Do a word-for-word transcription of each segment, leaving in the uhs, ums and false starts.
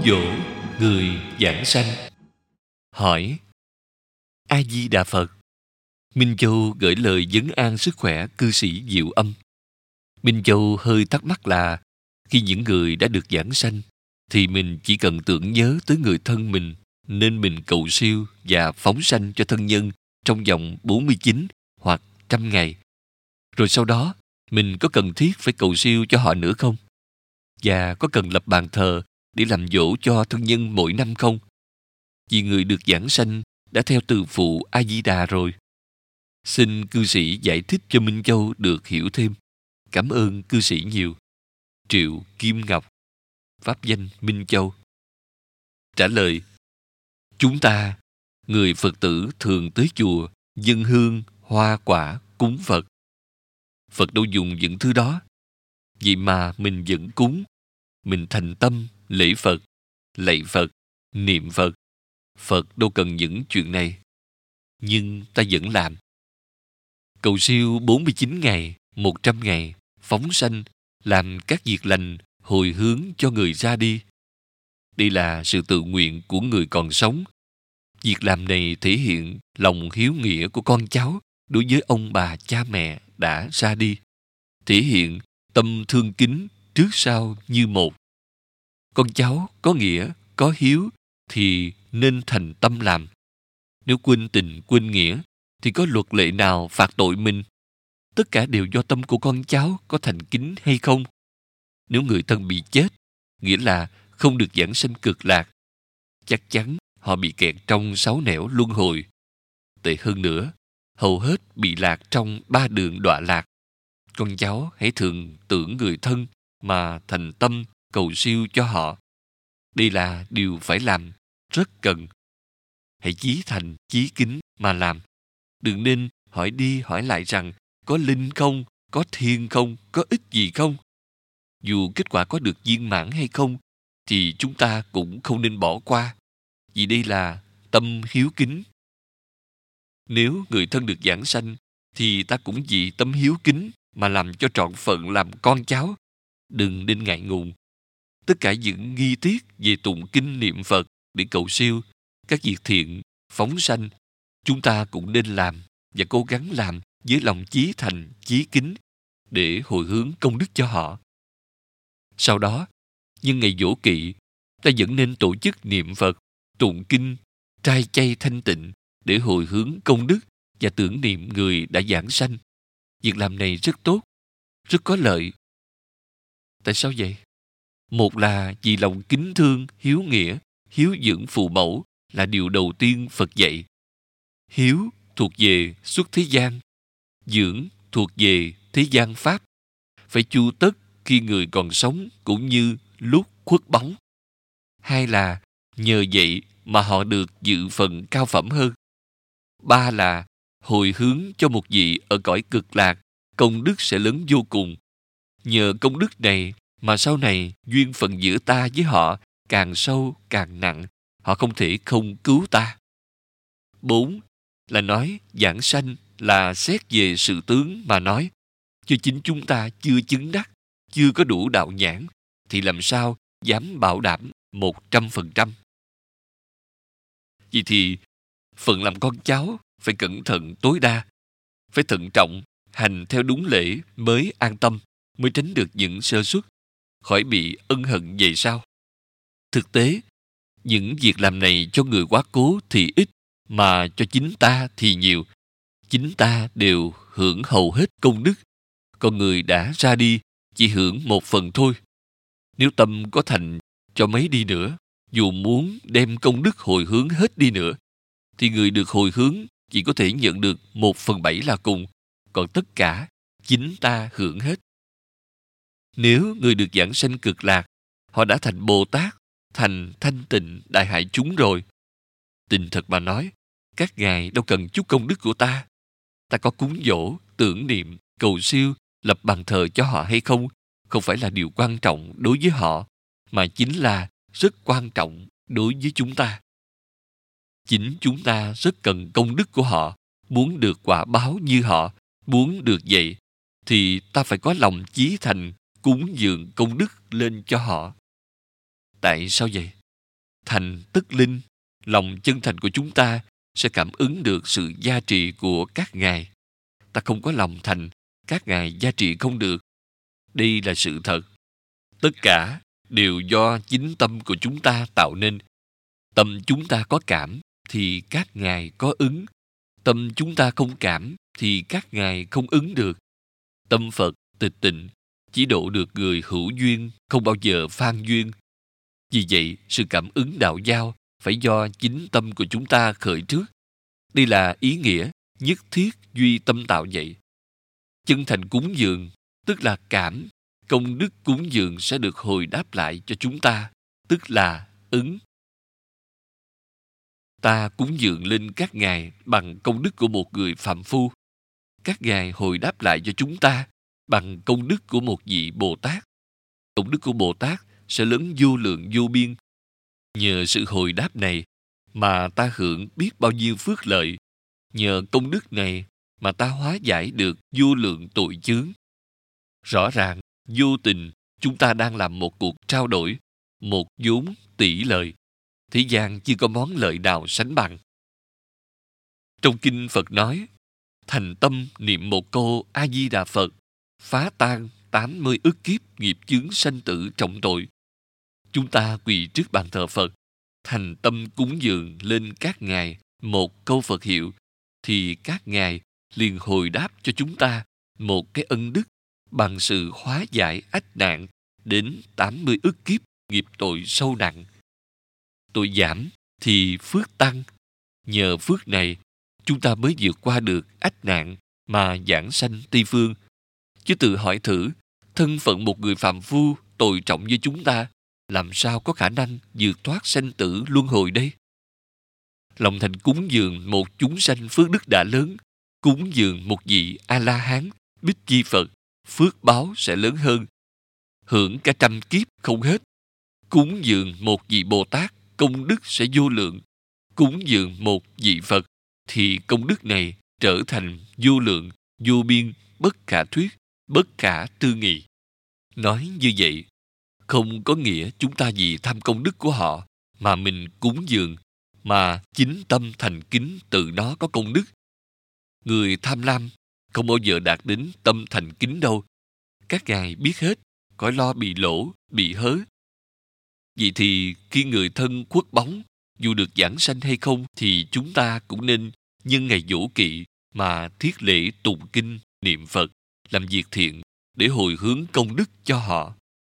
dỗ người giảng sanh. Hỏi: A Di Đà Phật, Minh Châu gửi lời vấn an sức khỏe cư sĩ Diệu Âm. Minh Châu hơi thắc mắc là khi những người đã được giảng sanh thì mình chỉ cần tưởng nhớ tới người thân mình, nên mình cầu siêu và phóng sanh cho thân nhân trong vòng bốn mươi chín hoặc trăm ngày. Rồi sau đó, mình có cần thiết phải cầu siêu cho họ nữa không? Và có cần lập bàn thờ để làm dỗ cho thân nhân mỗi năm không? Vì người được giảng sanh đã theo từ phụ A Di Đà rồi. Xin cư sĩ giải thích cho Minh Châu được hiểu thêm. Cảm ơn cư sĩ nhiều. Triệu Kim Ngọc, pháp danh Minh Châu. Trả lời: chúng ta, người Phật tử thường tới chùa dâng hương, hoa quả, cúng Phật. Phật đâu dùng những thứ đó. Vậy mà mình vẫn cúng. Mình thành tâm lễ Phật, lạy Phật, niệm Phật. Phật đâu cần những chuyện này. Nhưng ta vẫn làm. Cầu siêu bốn mươi chín ngày, một trăm ngày, phóng sanh, làm các việc lành, hồi hướng cho người ra đi. Đây là sự tự nguyện của người còn sống. Việc làm này thể hiện lòng hiếu nghĩa của con cháu đối với ông bà cha mẹ đã ra đi. Thể hiện tâm thương kính trước sau như một. Con cháu có nghĩa, có hiếu thì nên thành tâm làm. Nếu quên tình, quên nghĩa thì có luật lệ nào phạt tội mình? Tất cả đều do tâm của con cháu có thành kính hay không. Nếu người thân bị chết, nghĩa là không được giảng sanh cực lạc. Chắc chắn họ bị kẹt trong sáu nẻo luân hồi. Tệ hơn nữa, hầu hết bị lạc trong ba đường đọa lạc. Con cháu hãy thường tưởng người thân mà thành tâm cầu siêu cho họ. Đây là điều phải làm, rất cần. Hãy chí thành, chí kính mà làm. Đừng nên hỏi đi hỏi lại rằng có linh không, có thiên không, có ích gì không. Dù kết quả có được viên mãn hay không, thì chúng ta cũng không nên bỏ qua. Vì đây là tâm hiếu kính. Nếu người thân được giảng sanh, thì ta cũng vì tâm hiếu kính mà làm cho trọn phận làm con cháu. Đừng nên ngại ngùng. Tất cả những nghi tiết về tụng kinh niệm Phật để cầu siêu, các việc thiện, phóng sanh, chúng ta cũng nên làm và cố gắng làm với lòng chí thành, chí kính để hồi hướng công đức cho họ. Sau đó, nhân ngày giỗ kỵ, ta vẫn nên tổ chức niệm Phật, tụng kinh, trai chay thanh tịnh để hồi hướng công đức và tưởng niệm người đã giảng sanh. Việc làm này rất tốt, rất có lợi. Tại sao vậy? Một là vì lòng kính thương, hiếu nghĩa, hiếu dưỡng phụ mẫu là điều đầu tiên Phật dạy. Hiếu thuộc về xuất thế gian, dưỡng thuộc về thế gian pháp. Phải chu tất khi người còn sống cũng như lúc khuất bóng. Hai là nhờ vậy mà họ được dự phần cao phẩm hơn. Ba là hồi hướng cho một vị ở cõi cực lạc, công đức sẽ lớn vô cùng. Nhờ công đức này mà sau này duyên phận giữa ta với họ càng sâu càng nặng, họ không thể không cứu ta. Bốn là nói giảng sanh là xét về sự tướng mà nói. Cho chính chúng ta chưa chứng đắc, chưa có đủ đạo nhãn, thì làm sao dám bảo đảm một trăm phần trăm. Vì thì, phận làm con cháu phải cẩn thận tối đa, phải thận trọng, hành theo đúng lễ mới an tâm, mới tránh được những sơ suất, khỏi bị ân hận về sau. Thực tế, những việc làm này cho người quá cố thì ít, mà cho chính ta thì nhiều. Chính ta đều hưởng hầu hết công đức, còn người đã ra đi chỉ hưởng một phần thôi. Nếu tâm có thành cho mấy đi nữa, dù muốn đem công đức hồi hướng hết đi nữa, thì người được hồi hướng chỉ có thể nhận được một phần bảy là cùng, còn tất cả chính ta hưởng hết. Nếu người được giảng sanh cực lạc, họ đã thành Bồ Tát, thành thanh tịnh đại hại chúng rồi. Tình thật mà nói, các ngài đâu cần chút công đức của ta. Ta có cúng dỗ, tưởng niệm, cầu siêu, lập bàn thờ cho họ hay không, không phải là điều quan trọng đối với họ, mà chính là rất quan trọng đối với chúng ta. Chính chúng ta rất cần công đức của họ, muốn được quả báo như họ, muốn được vậy, thì ta phải có lòng chí thành, cúng dường công đức lên cho họ. Tại sao vậy? thành tức linh, lòng chân thành của chúng ta sẽ cảm ứng được sự gia trị của các ngài. Ta không có lòng thành, các ngài gia trị không được. Đây là sự thật. Tất cả đều do chính tâm của chúng ta tạo nên. Tâm chúng ta có cảm thì các ngài có ứng. Tâm chúng ta không cảm thì các ngài không ứng được. Tâm Phật tịch tịnh chỉ độ được người hữu duyên, không bao giờ phan duyên. Vì vậy, sự cảm ứng đạo giao phải do chính tâm của chúng ta khởi trước. Đây là ý nghĩa nhất thiết duy tâm tạo vậy. Chân thành cúng dường, tức là cảm, công đức cúng dường sẽ được hồi đáp lại cho chúng ta, tức là ứng. Ta cúng dường lên các ngài bằng công đức của một người phàm phu. Các ngài hồi đáp lại cho chúng ta bằng công đức của một vị Bồ Tát. Công đức của Bồ Tát sẽ lớn vô lượng vô biên. Nhờ sự hồi đáp này mà ta hưởng biết bao nhiêu phước lợi. Nhờ công đức này mà ta hóa giải được vô lượng tội chướng. Rõ ràng, vô tình, chúng ta đang làm một cuộc trao đổi, một vốn tỷ lợi. Thế gian chưa có món lợi nào sánh bằng. Trong kinh Phật nói, thành tâm niệm một câu A-di-đà Phật, phá tan tám mươi ức kiếp nghiệp chướng sanh tử trọng tội. Chúng ta quỳ trước bàn thờ Phật, thành tâm cúng dường lên các ngài một câu Phật hiệu, thì các ngài liền hồi đáp cho chúng ta một cái ân đức bằng sự hóa giải ách nạn đến tám mươi ức kiếp nghiệp tội sâu nặng. Tội giảm thì phước tăng. Nhờ phước này, chúng ta mới vượt qua được ách nạn mà giảng sanh Tây Phương. Chứ tự hỏi thử, thân phận một người phàm phu tội trọng như chúng ta, làm sao có khả năng vượt thoát sanh tử luân hồi đây? Lòng thành cúng dường một chúng sanh phước đức đã lớn, cúng dường một vị A-la-hán, Bích Chi Phật, phước báo sẽ lớn hơn. Hưởng cả trăm kiếp không hết. Cúng dường một vị Bồ Tát, công đức sẽ vô lượng. Cúng dường một vị Phật, thì công đức này trở thành vô lượng, vô biên, bất khả thuyết, bất khả tư nghị. Nói như vậy, không có nghĩa chúng ta vì tham công đức của họ mà mình cúng dường, mà chính tâm thành kính tự nó có công đức. Người tham lam không bao giờ đạt đến tâm thành kính đâu. Các ngài biết hết, khỏi lo bị lỗ, bị hớ. Vậy thì khi người thân khuất bóng, dù được giảng sanh hay không, thì chúng ta cũng nên nhân ngày giỗ kỵ mà thiết lễ tụng kinh, niệm Phật, làm việc thiện để hồi hướng công đức cho họ.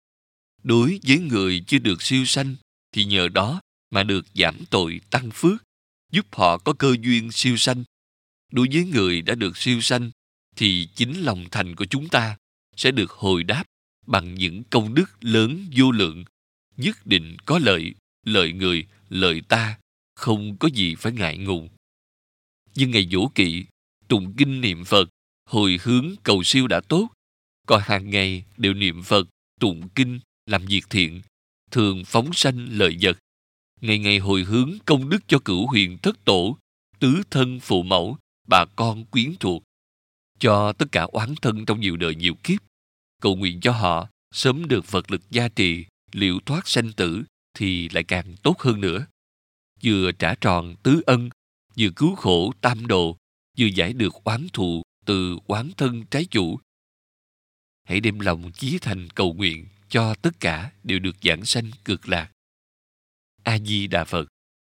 Đối với người chưa được siêu sanh, thì nhờ đó mà được giảm tội tăng phước, giúp họ có cơ duyên siêu sanh. Đối với người đã được siêu sanh, thì chính lòng thành của chúng ta sẽ được hồi đáp bằng những công đức lớn vô lượng, nhất định có lợi, lợi người, lợi ta, không có gì phải ngại ngùng. Nhưng ngày giỗ kỵ, tụng kinh niệm Phật, hồi hướng cầu siêu đã tốt, còn hàng ngày đều niệm Phật, tụng kinh, làm việc thiện, thường phóng sanh lợi vật, ngày ngày hồi hướng công đức cho cửu huyền thất tổ, tứ thân phụ mẫu, bà con quyến thuộc, cho tất cả oán thân trong nhiều đời nhiều kiếp, cầu nguyện cho họ sớm được Phật lực gia trì, liễu thoát sanh tử, thì lại càng tốt hơn nữa. Vừa trả tròn tứ ân, vừa cứu khổ tam đồ, vừa giải được oán thù từ oán thân trái chủ. Hãy đem lòng chí thành cầu nguyện cho tất cả đều được giảng sanh cực lạc. A Di Đà Phật.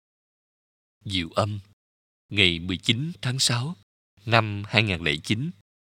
Diệu âm, ngày mười chín tháng sáu năm hai nghìn không trăm lẻ chín.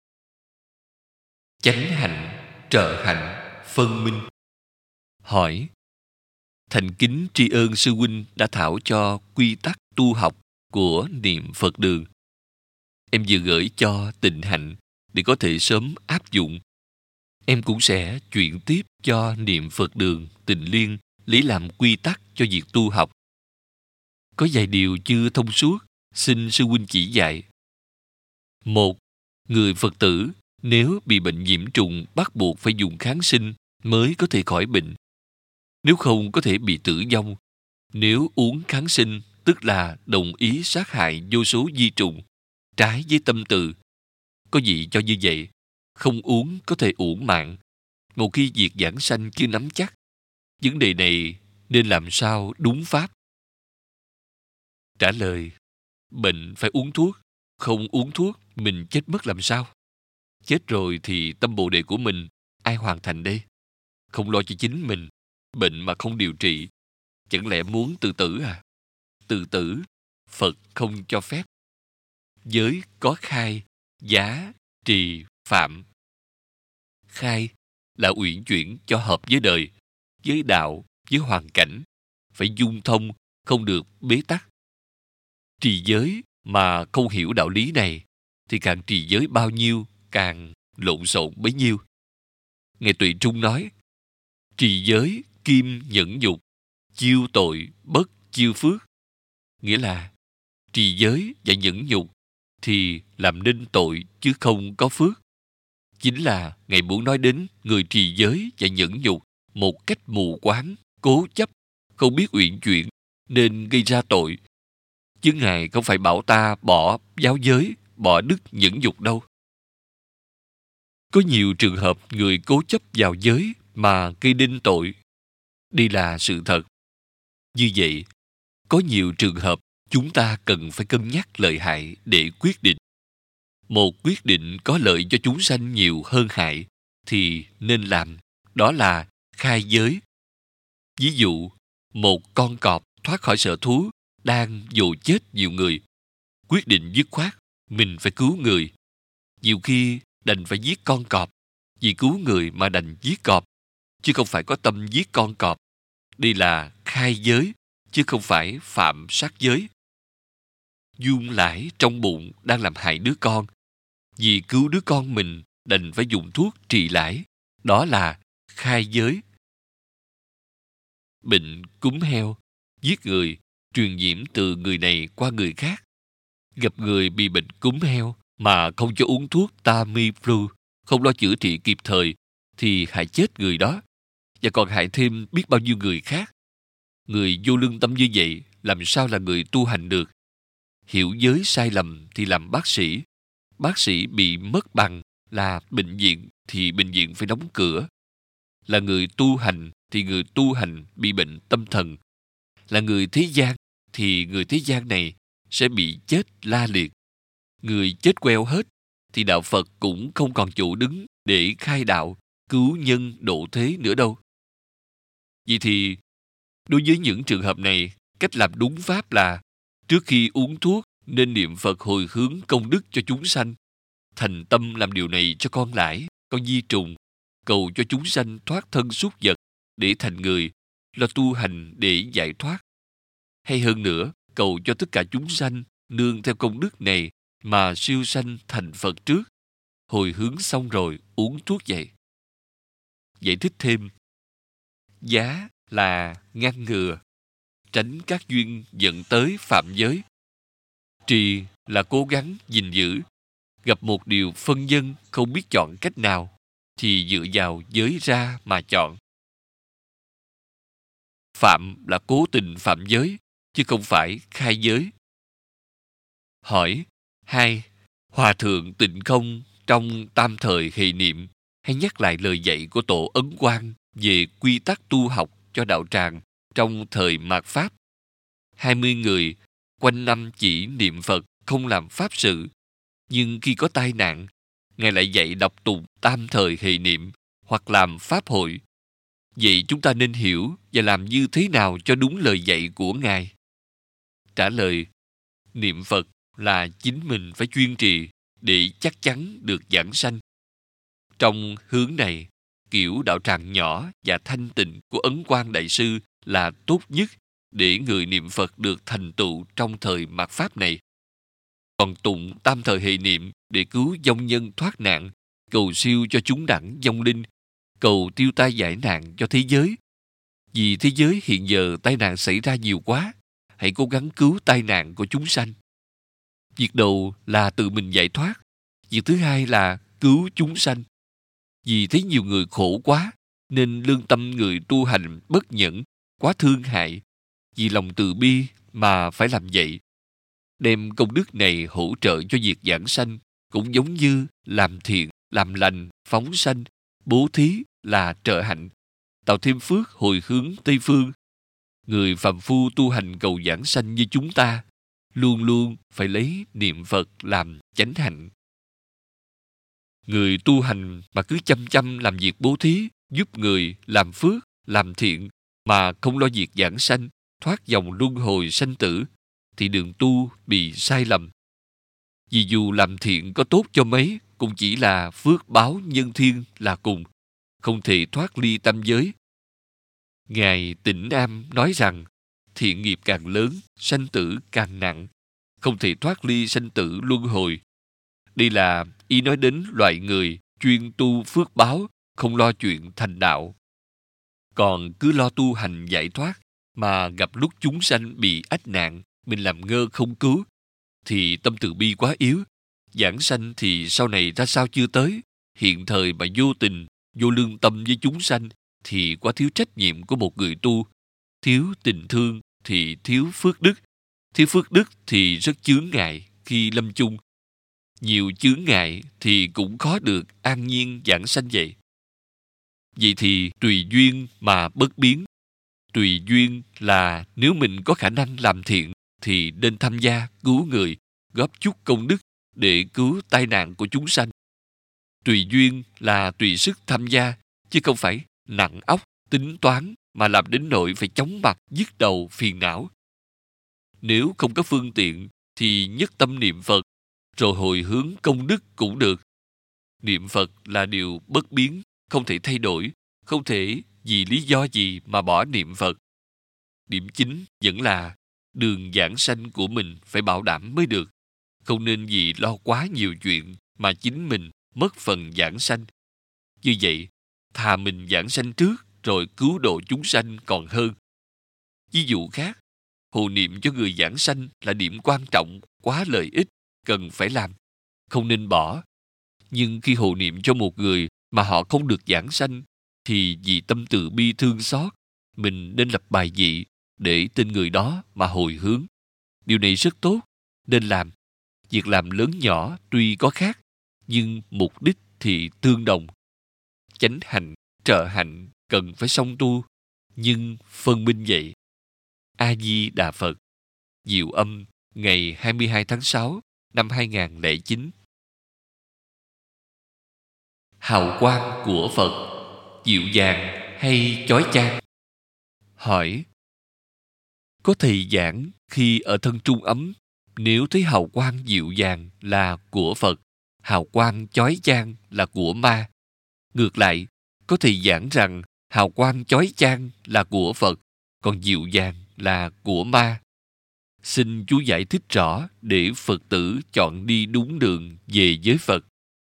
Chánh hạnh, trợ hạnh, phân minh. Hỏi: thành kính tri ân sư huynh đã thảo cho quy tắc tu học của niệm Phật đường. Em vừa gửi cho Tịnh Hạnh để có thể sớm áp dụng. Em cũng sẽ chuyển tiếp cho niệm Phật đường Tịnh Liên lấy làm quy tắc cho việc tu học. Có vài điều chưa thông suốt, xin sư huynh chỉ dạy. Một, người Phật tử nếu bị bệnh nhiễm trùng bắt buộc phải dùng kháng sinh mới có thể khỏi bệnh. Nếu không có thể bị tử vong. Nếu uống kháng sinh tức là đồng ý sát hại vô số vi trùng, trái với tâm từ. Có gì cho như vậy, không uống có thể uổng mạng. Một khi việc giảng sanh chưa nắm chắc, vấn đề này nên làm sao đúng pháp? Trả lời, bệnh phải uống thuốc, không uống thuốc mình chết mất làm sao? Chết rồi thì tâm bồ đề của mình ai hoàn thành đây? Không lo cho chính mình, bệnh mà không điều trị, chẳng lẽ muốn tự tử à? Tự tử, Phật không cho phép. Giới có khai, giá, trì, phạm. Khai là uyển chuyển cho hợp với đời, với đạo, với hoàn cảnh, phải dung thông, không được bế tắc. Trì giới mà không hiểu đạo lý này thì càng trì giới bao nhiêu càng lộn xộn bấy nhiêu. Ngài Tuệ Trung nói, trì giới kim nhẫn nhục, chiêu tội bất chiêu phước. Nghĩa là trì giới và nhẫn nhục thì làm nên tội chứ không có phước. Chính là Ngài muốn nói đến người trì giới và nhẫn nhục một cách mù quáng, cố chấp, không biết uyển chuyển nên gây ra tội. Chứ Ngài không phải bảo ta bỏ giáo giới, bỏ đức nhẫn nhục đâu. Có nhiều trường hợp người cố chấp vào giới mà gây nên tội. Đây là sự thật. Như vậy, có nhiều trường hợp chúng ta cần phải cân nhắc lợi hại để quyết định. Một quyết định có lợi cho chúng sanh nhiều hơn hại thì nên làm, đó là khai giới. Ví dụ, một con cọp thoát khỏi sở thú đang dồ chết nhiều người. Quyết định dứt khoát, mình phải cứu người. Nhiều khi đành phải giết con cọp, vì cứu người mà đành giết cọp, chứ không phải có tâm giết con cọp. Đây là khai giới, chứ không phải phạm sát giới. Dung lãi trong bụng đang làm hại đứa con. Vì cứu đứa con mình đành phải dùng thuốc trị lãi. Đó là khai giới. Bệnh cúm heo, giết người, truyền nhiễm từ người này qua người khác. Gặp người bị bệnh cúm heo mà không cho uống thuốc Tamiflu, không lo chữa trị kịp thời, thì hại chết người đó, và còn hại thêm biết bao nhiêu người khác. Người vô lương tâm như vậy làm sao là người tu hành được? Hiểu giới sai lầm thì làm bác sĩ. Bác sĩ bị mất bằng là bệnh viện thì bệnh viện phải đóng cửa. Là người tu hành thì người tu hành bị bệnh tâm thần. Là người thế gian thì người thế gian này sẽ bị chết la liệt. Người chết queo hết thì đạo Phật cũng không còn chỗ đứng để khai đạo, cứu nhân độ thế nữa đâu. Vậy thì đối với những trường hợp này, cách làm đúng pháp là trước khi uống thuốc nên niệm Phật hồi hướng công đức cho chúng sanh. Thành tâm làm điều này cho con lãi, con di trùng, cầu cho chúng sanh thoát thân súc vật để thành người, lo tu hành để giải thoát. Hay hơn nữa, cầu cho tất cả chúng sanh nương theo công đức này mà siêu sanh thành Phật trước. Hồi hướng xong rồi uống thuốc vậy. Giải thích thêm, giá là ngăn ngừa, tránh các duyên dẫn tới phạm giới. Trì là cố gắng gìn giữ. Gặp một điều phân vân không biết chọn cách nào thì dựa vào giới ra mà chọn. Phạm là cố tình phạm giới, chứ không phải khai giới. Hỏi hai. Hòa thượng Tịnh Không trong tam thời hệ niệm hay nhắc lại lời dạy của tổ Ấn Quang về quy tắc tu học cho đạo tràng trong thời mạt Pháp. Hai mươi người quanh năm chỉ niệm Phật, không làm pháp sự. Nhưng khi có tai nạn, Ngài lại dạy đọc tụng tam thời hệ niệm hoặc làm pháp hội. Vậy chúng ta nên hiểu và làm như thế nào cho đúng lời dạy của Ngài? Trả lời, niệm Phật là chính mình phải chuyên trì để chắc chắn được giảng sanh. Trong hướng này, kiểu đạo tràng nhỏ và thanh tịnh của Ấn Quang Đại Sư là tốt nhất để người niệm Phật được thành tựu trong thời mạt Pháp này. Còn tụng tam thời hệ niệm để cứu vong nhân thoát nạn, cầu siêu cho chúng đẳng vong linh, cầu tiêu tai giải nạn cho thế giới. Vì thế giới hiện giờ tai nạn xảy ra nhiều quá, hãy cố gắng cứu tai nạn của chúng sanh. Việc đầu là tự mình giải thoát, việc thứ hai là cứu chúng sanh. Vì thấy nhiều người khổ quá, nên lương tâm người tu hành bất nhẫn, quá thương hại. Vì lòng từ bi mà phải làm vậy. Đem công đức này hỗ trợ cho việc giảng sanh, cũng giống như làm thiện, làm lành, phóng sanh, bố thí là trợ hạnh, tạo thêm phước hồi hướng Tây Phương. người phàm phu tu hành cầu giảng sanh như chúng ta luôn luôn phải lấy niệm Phật làm chánh hạnh. Người tu hành mà cứ chăm chăm làm việc bố thí, giúp người, làm phước, làm thiện mà không lo việc giảng sanh, thoát dòng luân hồi sanh tử, thì đường tu bị sai lầm. Vì dù làm thiện có tốt cho mấy, cũng chỉ là phước báo nhân thiên là cùng, không thể thoát ly tam giới. Ngài Tịnh Am nói rằng, thiện nghiệp càng lớn, sanh tử càng nặng, không thể thoát ly sanh tử luân hồi. Đây là ý nói đến loại người chuyên tu phước báo, không lo chuyện thành đạo. Còn cứ lo tu hành giải thoát, mà gặp lúc chúng sanh bị ách nạn, mình làm ngơ không cứu, thì tâm từ bi quá yếu. Giảng sanh thì sau này ra sao chưa tới, hiện thời mà vô tình, vô lương tâm với chúng sanh, thì quá thiếu trách nhiệm của một người tu. Thiếu tình thương thì thiếu phước đức, thiếu phước đức thì rất chướng ngại khi lâm chung. Nhiều chướng ngại thì cũng khó được an nhiên giảng sanh vậy. Vậy thì tùy duyên mà bất biến. Tùy duyên là nếu mình có khả năng làm thiện thì nên tham gia cứu người, góp chút công đức để cứu tai nạn của chúng sanh. Tùy duyên là tùy sức tham gia, chứ không phải nặng óc, tính toán mà làm đến nỗi phải chóng mặt, nhức đầu, phiền não. Nếu không có phương tiện thì nhất tâm niệm Phật, rồi hồi hướng công đức cũng được. Niệm Phật là điều bất biến, không thể thay đổi, không thể vì lý do gì mà bỏ niệm Phật. Điểm chính vẫn là đường giảng sanh của mình phải bảo đảm mới được. Không nên vì lo quá nhiều chuyện mà chính mình mất phần giảng sanh. Như vậy, thà mình giảng sanh trước rồi cứu độ chúng sanh còn hơn. Ví dụ khác, hộ niệm cho người giảng sanh là điểm quan trọng, quá lợi ích, cần phải làm, không nên bỏ. Nhưng khi hộ niệm cho một người mà họ không được giảng sanh, thì vì tâm từ bi thương xót, mình nên lập bài vị để tên người đó mà hồi hướng. Điều này rất tốt, nên làm. Việc làm lớn nhỏ tuy có khác, nhưng mục đích thì tương đồng. Chánh hạnh, trợ hạnh cần phải song tu, nhưng phân minh vậy. A Di Đà Phật. Diệu Âm, ngày hai mươi hai tháng sáu năm hai nghìn không trăm lẻ chín. Hào quang của Phật dịu dàng hay chói chang? Hỏi: có thầy giảng khi ở thân trung ấm, nếu thấy hào quang dịu dàng là của Phật, hào quang chói chang là của ma. Ngược lại, có thầy giảng rằng hào quang chói chang là của Phật, còn dịu dàng là của ma. Xin chú giải thích rõ để Phật tử chọn đi đúng đường về với Phật.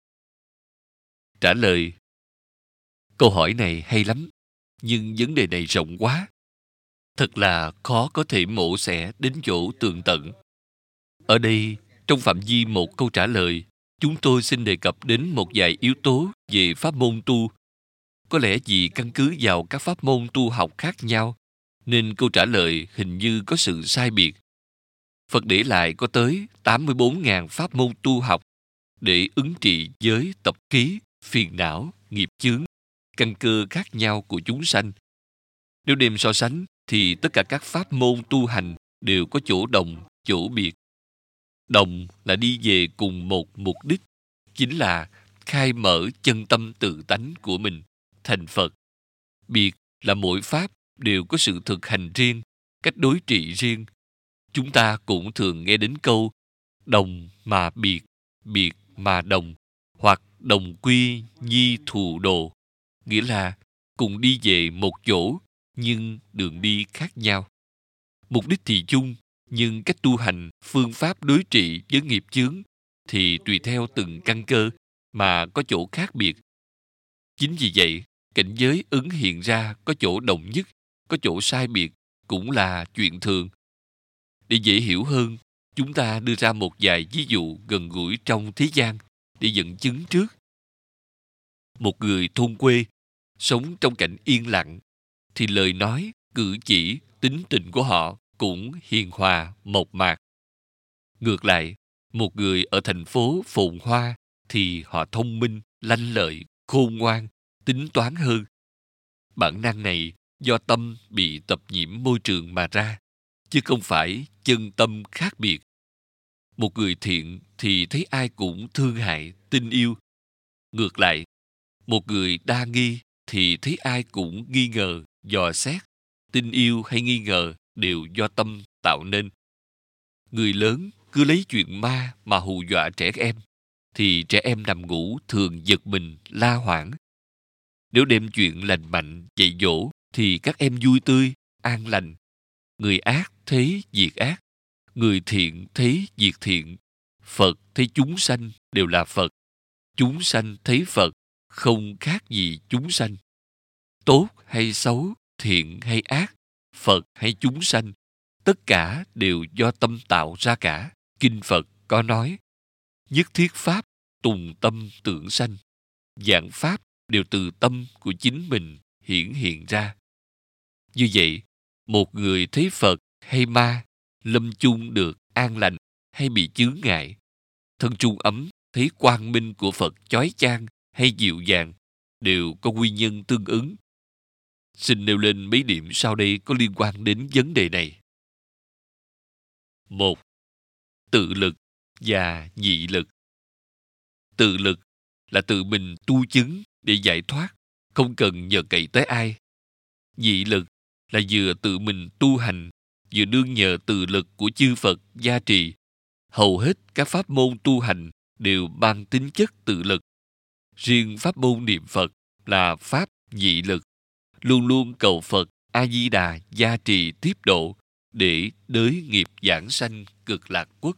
Trả lời: câu hỏi này hay lắm, nhưng vấn đề này rộng quá. Thật là khó có thể mổ xẻ đến chỗ tường tận. Ở đây, trong phạm vi một câu trả lời, chúng tôi xin đề cập đến một vài yếu tố về pháp môn tu. Có lẽ vì căn cứ vào các pháp môn tu học khác nhau, nên câu trả lời hình như có sự sai biệt. Phật để lại có tới tám mươi bốn nghìn pháp môn tu học để ứng trị với tập khí, phiền não, nghiệp chướng, căn cơ khác nhau của chúng sanh. Nếu đem so sánh, thì tất cả các pháp môn tu hành đều có chỗ đồng, chỗ biệt. Đồng là đi về cùng một mục đích, chính là khai mở chân tâm tự tánh của mình, thành Phật. Biệt là mỗi pháp đều có sự thực hành riêng, cách đối trị riêng. Chúng ta cũng thường nghe đến câu đồng mà biệt, biệt mà đồng, hoặc đồng quy nhi thù đồ, nghĩa là cùng đi về một chỗ, nhưng đường đi khác nhau. Mục đích thì chung, nhưng cách tu hành, phương pháp đối trị với nghiệp chướng thì tùy theo từng căn cơ mà có chỗ khác biệt. Chính vì vậy, cảnh giới ứng hiện ra có chỗ đồng nhất, có chỗ sai biệt cũng là chuyện thường. Để dễ hiểu hơn, chúng ta đưa ra một vài ví dụ gần gũi trong thế gian để dẫn chứng trước. Một người thôn quê, sống trong cảnh yên lặng, thì lời nói, cử chỉ, tính tình của họ cũng hiền hòa, mộc mạc. Ngược lại, một người ở thành phố phồn hoa thì họ thông minh, lanh lợi, khôn ngoan, tính toán hơn. Bản năng này do tâm bị tập nhiễm môi trường mà ra, chứ không phải chân tâm khác biệt. Một người thiện thì thấy ai cũng thương hại, tin yêu. Ngược lại, một người đa nghi thì thấy ai cũng nghi ngờ, dò xét. Tin yêu hay nghi ngờ đều do tâm tạo nên. Người lớn cứ lấy chuyện ma mà hù dọa trẻ em, thì trẻ em nằm ngủ thường giật mình, la hoảng. Nếu đem chuyện lành mạnh, dạy dỗ, thì các em vui tươi, an lành. Người ác thấy việc ác, người thiện thấy việc thiện. Phật thấy chúng sanh đều là Phật. Chúng sanh thấy Phật không khác gì chúng sanh. Tốt hay xấu, thiện hay ác, Phật hay chúng sanh, tất cả đều do tâm tạo ra cả. Kinh Phật có nói, nhất thiết pháp tùng tâm tưởng sanh. Vạn pháp đều từ tâm của chính mình hiển hiện ra. Như vậy, một người thấy Phật hay ma, lâm chung được an lành hay bị chướng ngại, thân trung ấm thấy quang minh của Phật chói chang hay dịu dàng, đều có nguyên nhân tương ứng. Xin nêu lên mấy điểm sau đây có liên quan đến vấn đề này. Một, tự lực và nhị lực. Tự lực là tự mình tu chứng để giải thoát, không cần nhờ cậy tới ai. Nhị lực là vừa tự mình tu hành, vừa đương nhờ từ lực của chư Phật gia trì. Hầu hết các pháp môn tu hành đều mang tính chất tự lực. Riêng pháp môn niệm Phật là pháp nhị lực, luôn luôn cầu Phật A-di-đà gia trì tiếp độ để đới nghiệp giảng sanh cực lạc quốc.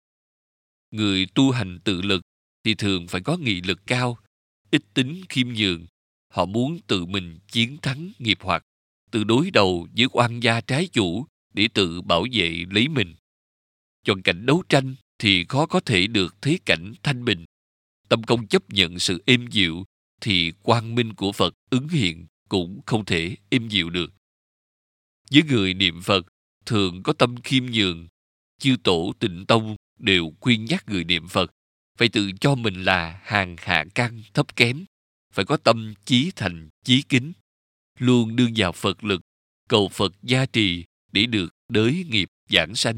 Người tu hành tự lực thì thường phải có nghị lực cao, ít tính khiêm nhường. Họ muốn tự mình chiến thắng nghiệp hoặc, tự đối đầu với oan gia trái chủ để tự bảo vệ lấy mình. Chọn cảnh đấu tranh thì khó có thể được thế cảnh thanh bình. Tâm công chấp nhận sự êm dịu thì quang minh của Phật ứng hiện cũng không thể êm dịu được. Với người niệm Phật thường có tâm khiêm nhường, chư tổ Tịnh Tông đều khuyên nhắc người niệm Phật phải tự cho mình là hàng hạ căn thấp kém, phải có tâm chí thành chí kính, luôn đương vào Phật lực, cầu Phật gia trì để được đới nghiệp giảng sanh.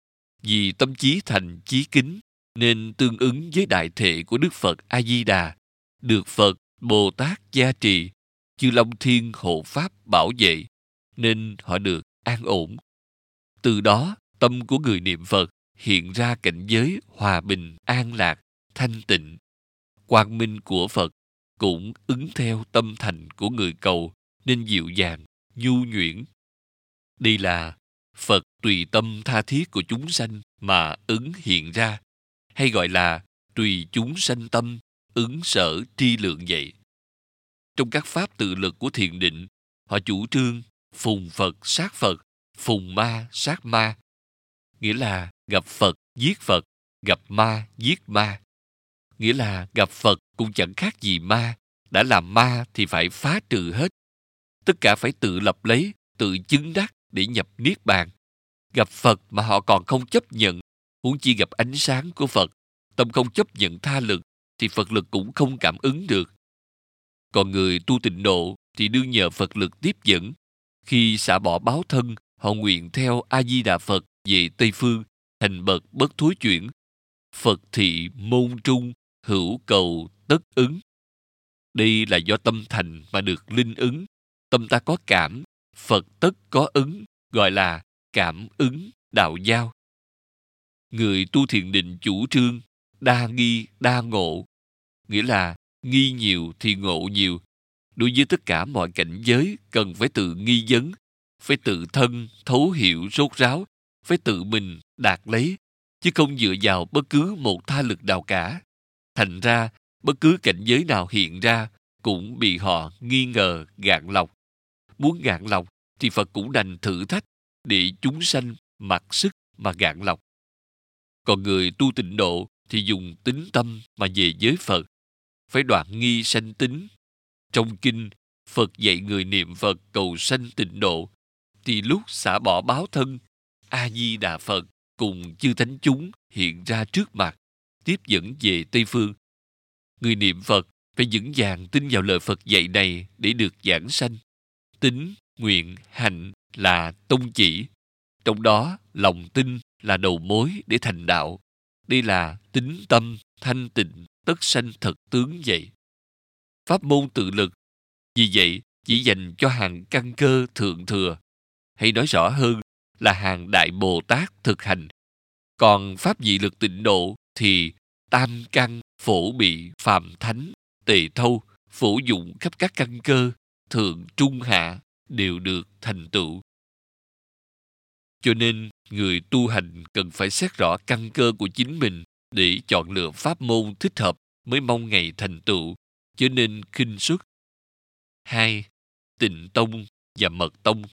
Vì tâm chí thành chí kính nên tương ứng với đại thệ của Đức Phật A Di Đà, được Phật Bồ Tát gia trì, chư Long Thiên hộ pháp bảo vệ, nên họ được an ổn. Từ đó tâm của người niệm Phật hiện ra cảnh giới hòa bình, an lạc, thanh tịnh. Quang minh của Phật cũng ứng theo tâm thành của người cầu nên dịu dàng, nhu nhuyễn. Đây là Phật tùy tâm tha thiết của chúng sanh mà ứng hiện ra, hay gọi là tùy chúng sanh tâm ứng sở tri lượng vậy. Trong các pháp tự lực của thiền định, họ chủ trương phùng Phật sát Phật, phùng ma sát ma, nghĩa là gặp Phật giết Phật, gặp ma giết ma. Nghĩa là gặp Phật cũng chẳng khác gì ma, đã làm ma thì phải phá trừ hết. Tất cả phải tự lập lấy, tự chứng đắc để nhập Niết Bàn. Gặp Phật mà họ còn không chấp nhận, huống chi gặp ánh sáng của Phật, tâm không chấp nhận tha lực, thì Phật lực cũng không cảm ứng được. Còn người tu tịnh độ thì đương nhờ Phật lực tiếp dẫn. Khi xả bỏ báo thân, họ nguyện theo A-di-đà Phật về Tây Phương, thành bậc bất thối chuyển. Phật thị môn trung, hữu cầu tất ứng. Đây là do tâm thành mà được linh ứng. Tâm ta có cảm, Phật tất có ứng, gọi là cảm ứng đạo giao. Người tu thiền định chủ trương đa nghi đa ngộ, nghĩa là nghi nhiều thì ngộ nhiều. Đối với tất cả mọi cảnh giới cần phải tự nghi vấn, phải tự thân thấu hiểu rốt ráo, phải tự mình đạt lấy, chứ không dựa vào bất cứ một tha lực nào cả. Thành ra, bất cứ cảnh giới nào hiện ra cũng bị họ nghi ngờ gạn lọc. Muốn gạn lọc thì Phật cũng đành thử thách để chúng sanh mặc sức mà gạn lọc. Còn người tu tịnh độ thì dùng tính tâm mà về với Phật, phải đoạn nghi sanh tính. Trong kinh, Phật dạy người niệm Phật cầu sanh tịnh độ, thì lúc xả bỏ báo thân, A-di-đà Phật cùng chư thánh chúng hiện ra trước mặt, tiếp dẫn về Tây Phương. Người niệm Phật phải vững vàng tin vào lời Phật dạy này để được giảng sanh. Tính nguyện, hành là tông chỉ. Trong đó, lòng tin là đầu mối để thành đạo. Đây là tín tâm, thanh tịnh, tất sanh thật tướng vậy. Pháp môn tự lực, vì vậy, chỉ dành cho hàng căn cơ thượng thừa, hay nói rõ hơn là hàng Đại Bồ Tát thực hành. Còn Pháp vị lực tịnh độ thì tam căn, phổ bị, phàm thánh, tề thâu, phổ dụng khắp các căn cơ, thượng, trung, hạ, đều được thành tựu. Cho nên, người tu hành cần phải xét rõ căn cơ của chính mình để chọn lựa pháp môn thích hợp mới mong ngày thành tựu, chứ nên khinh suất. Hai, Tịnh tông và mật tông.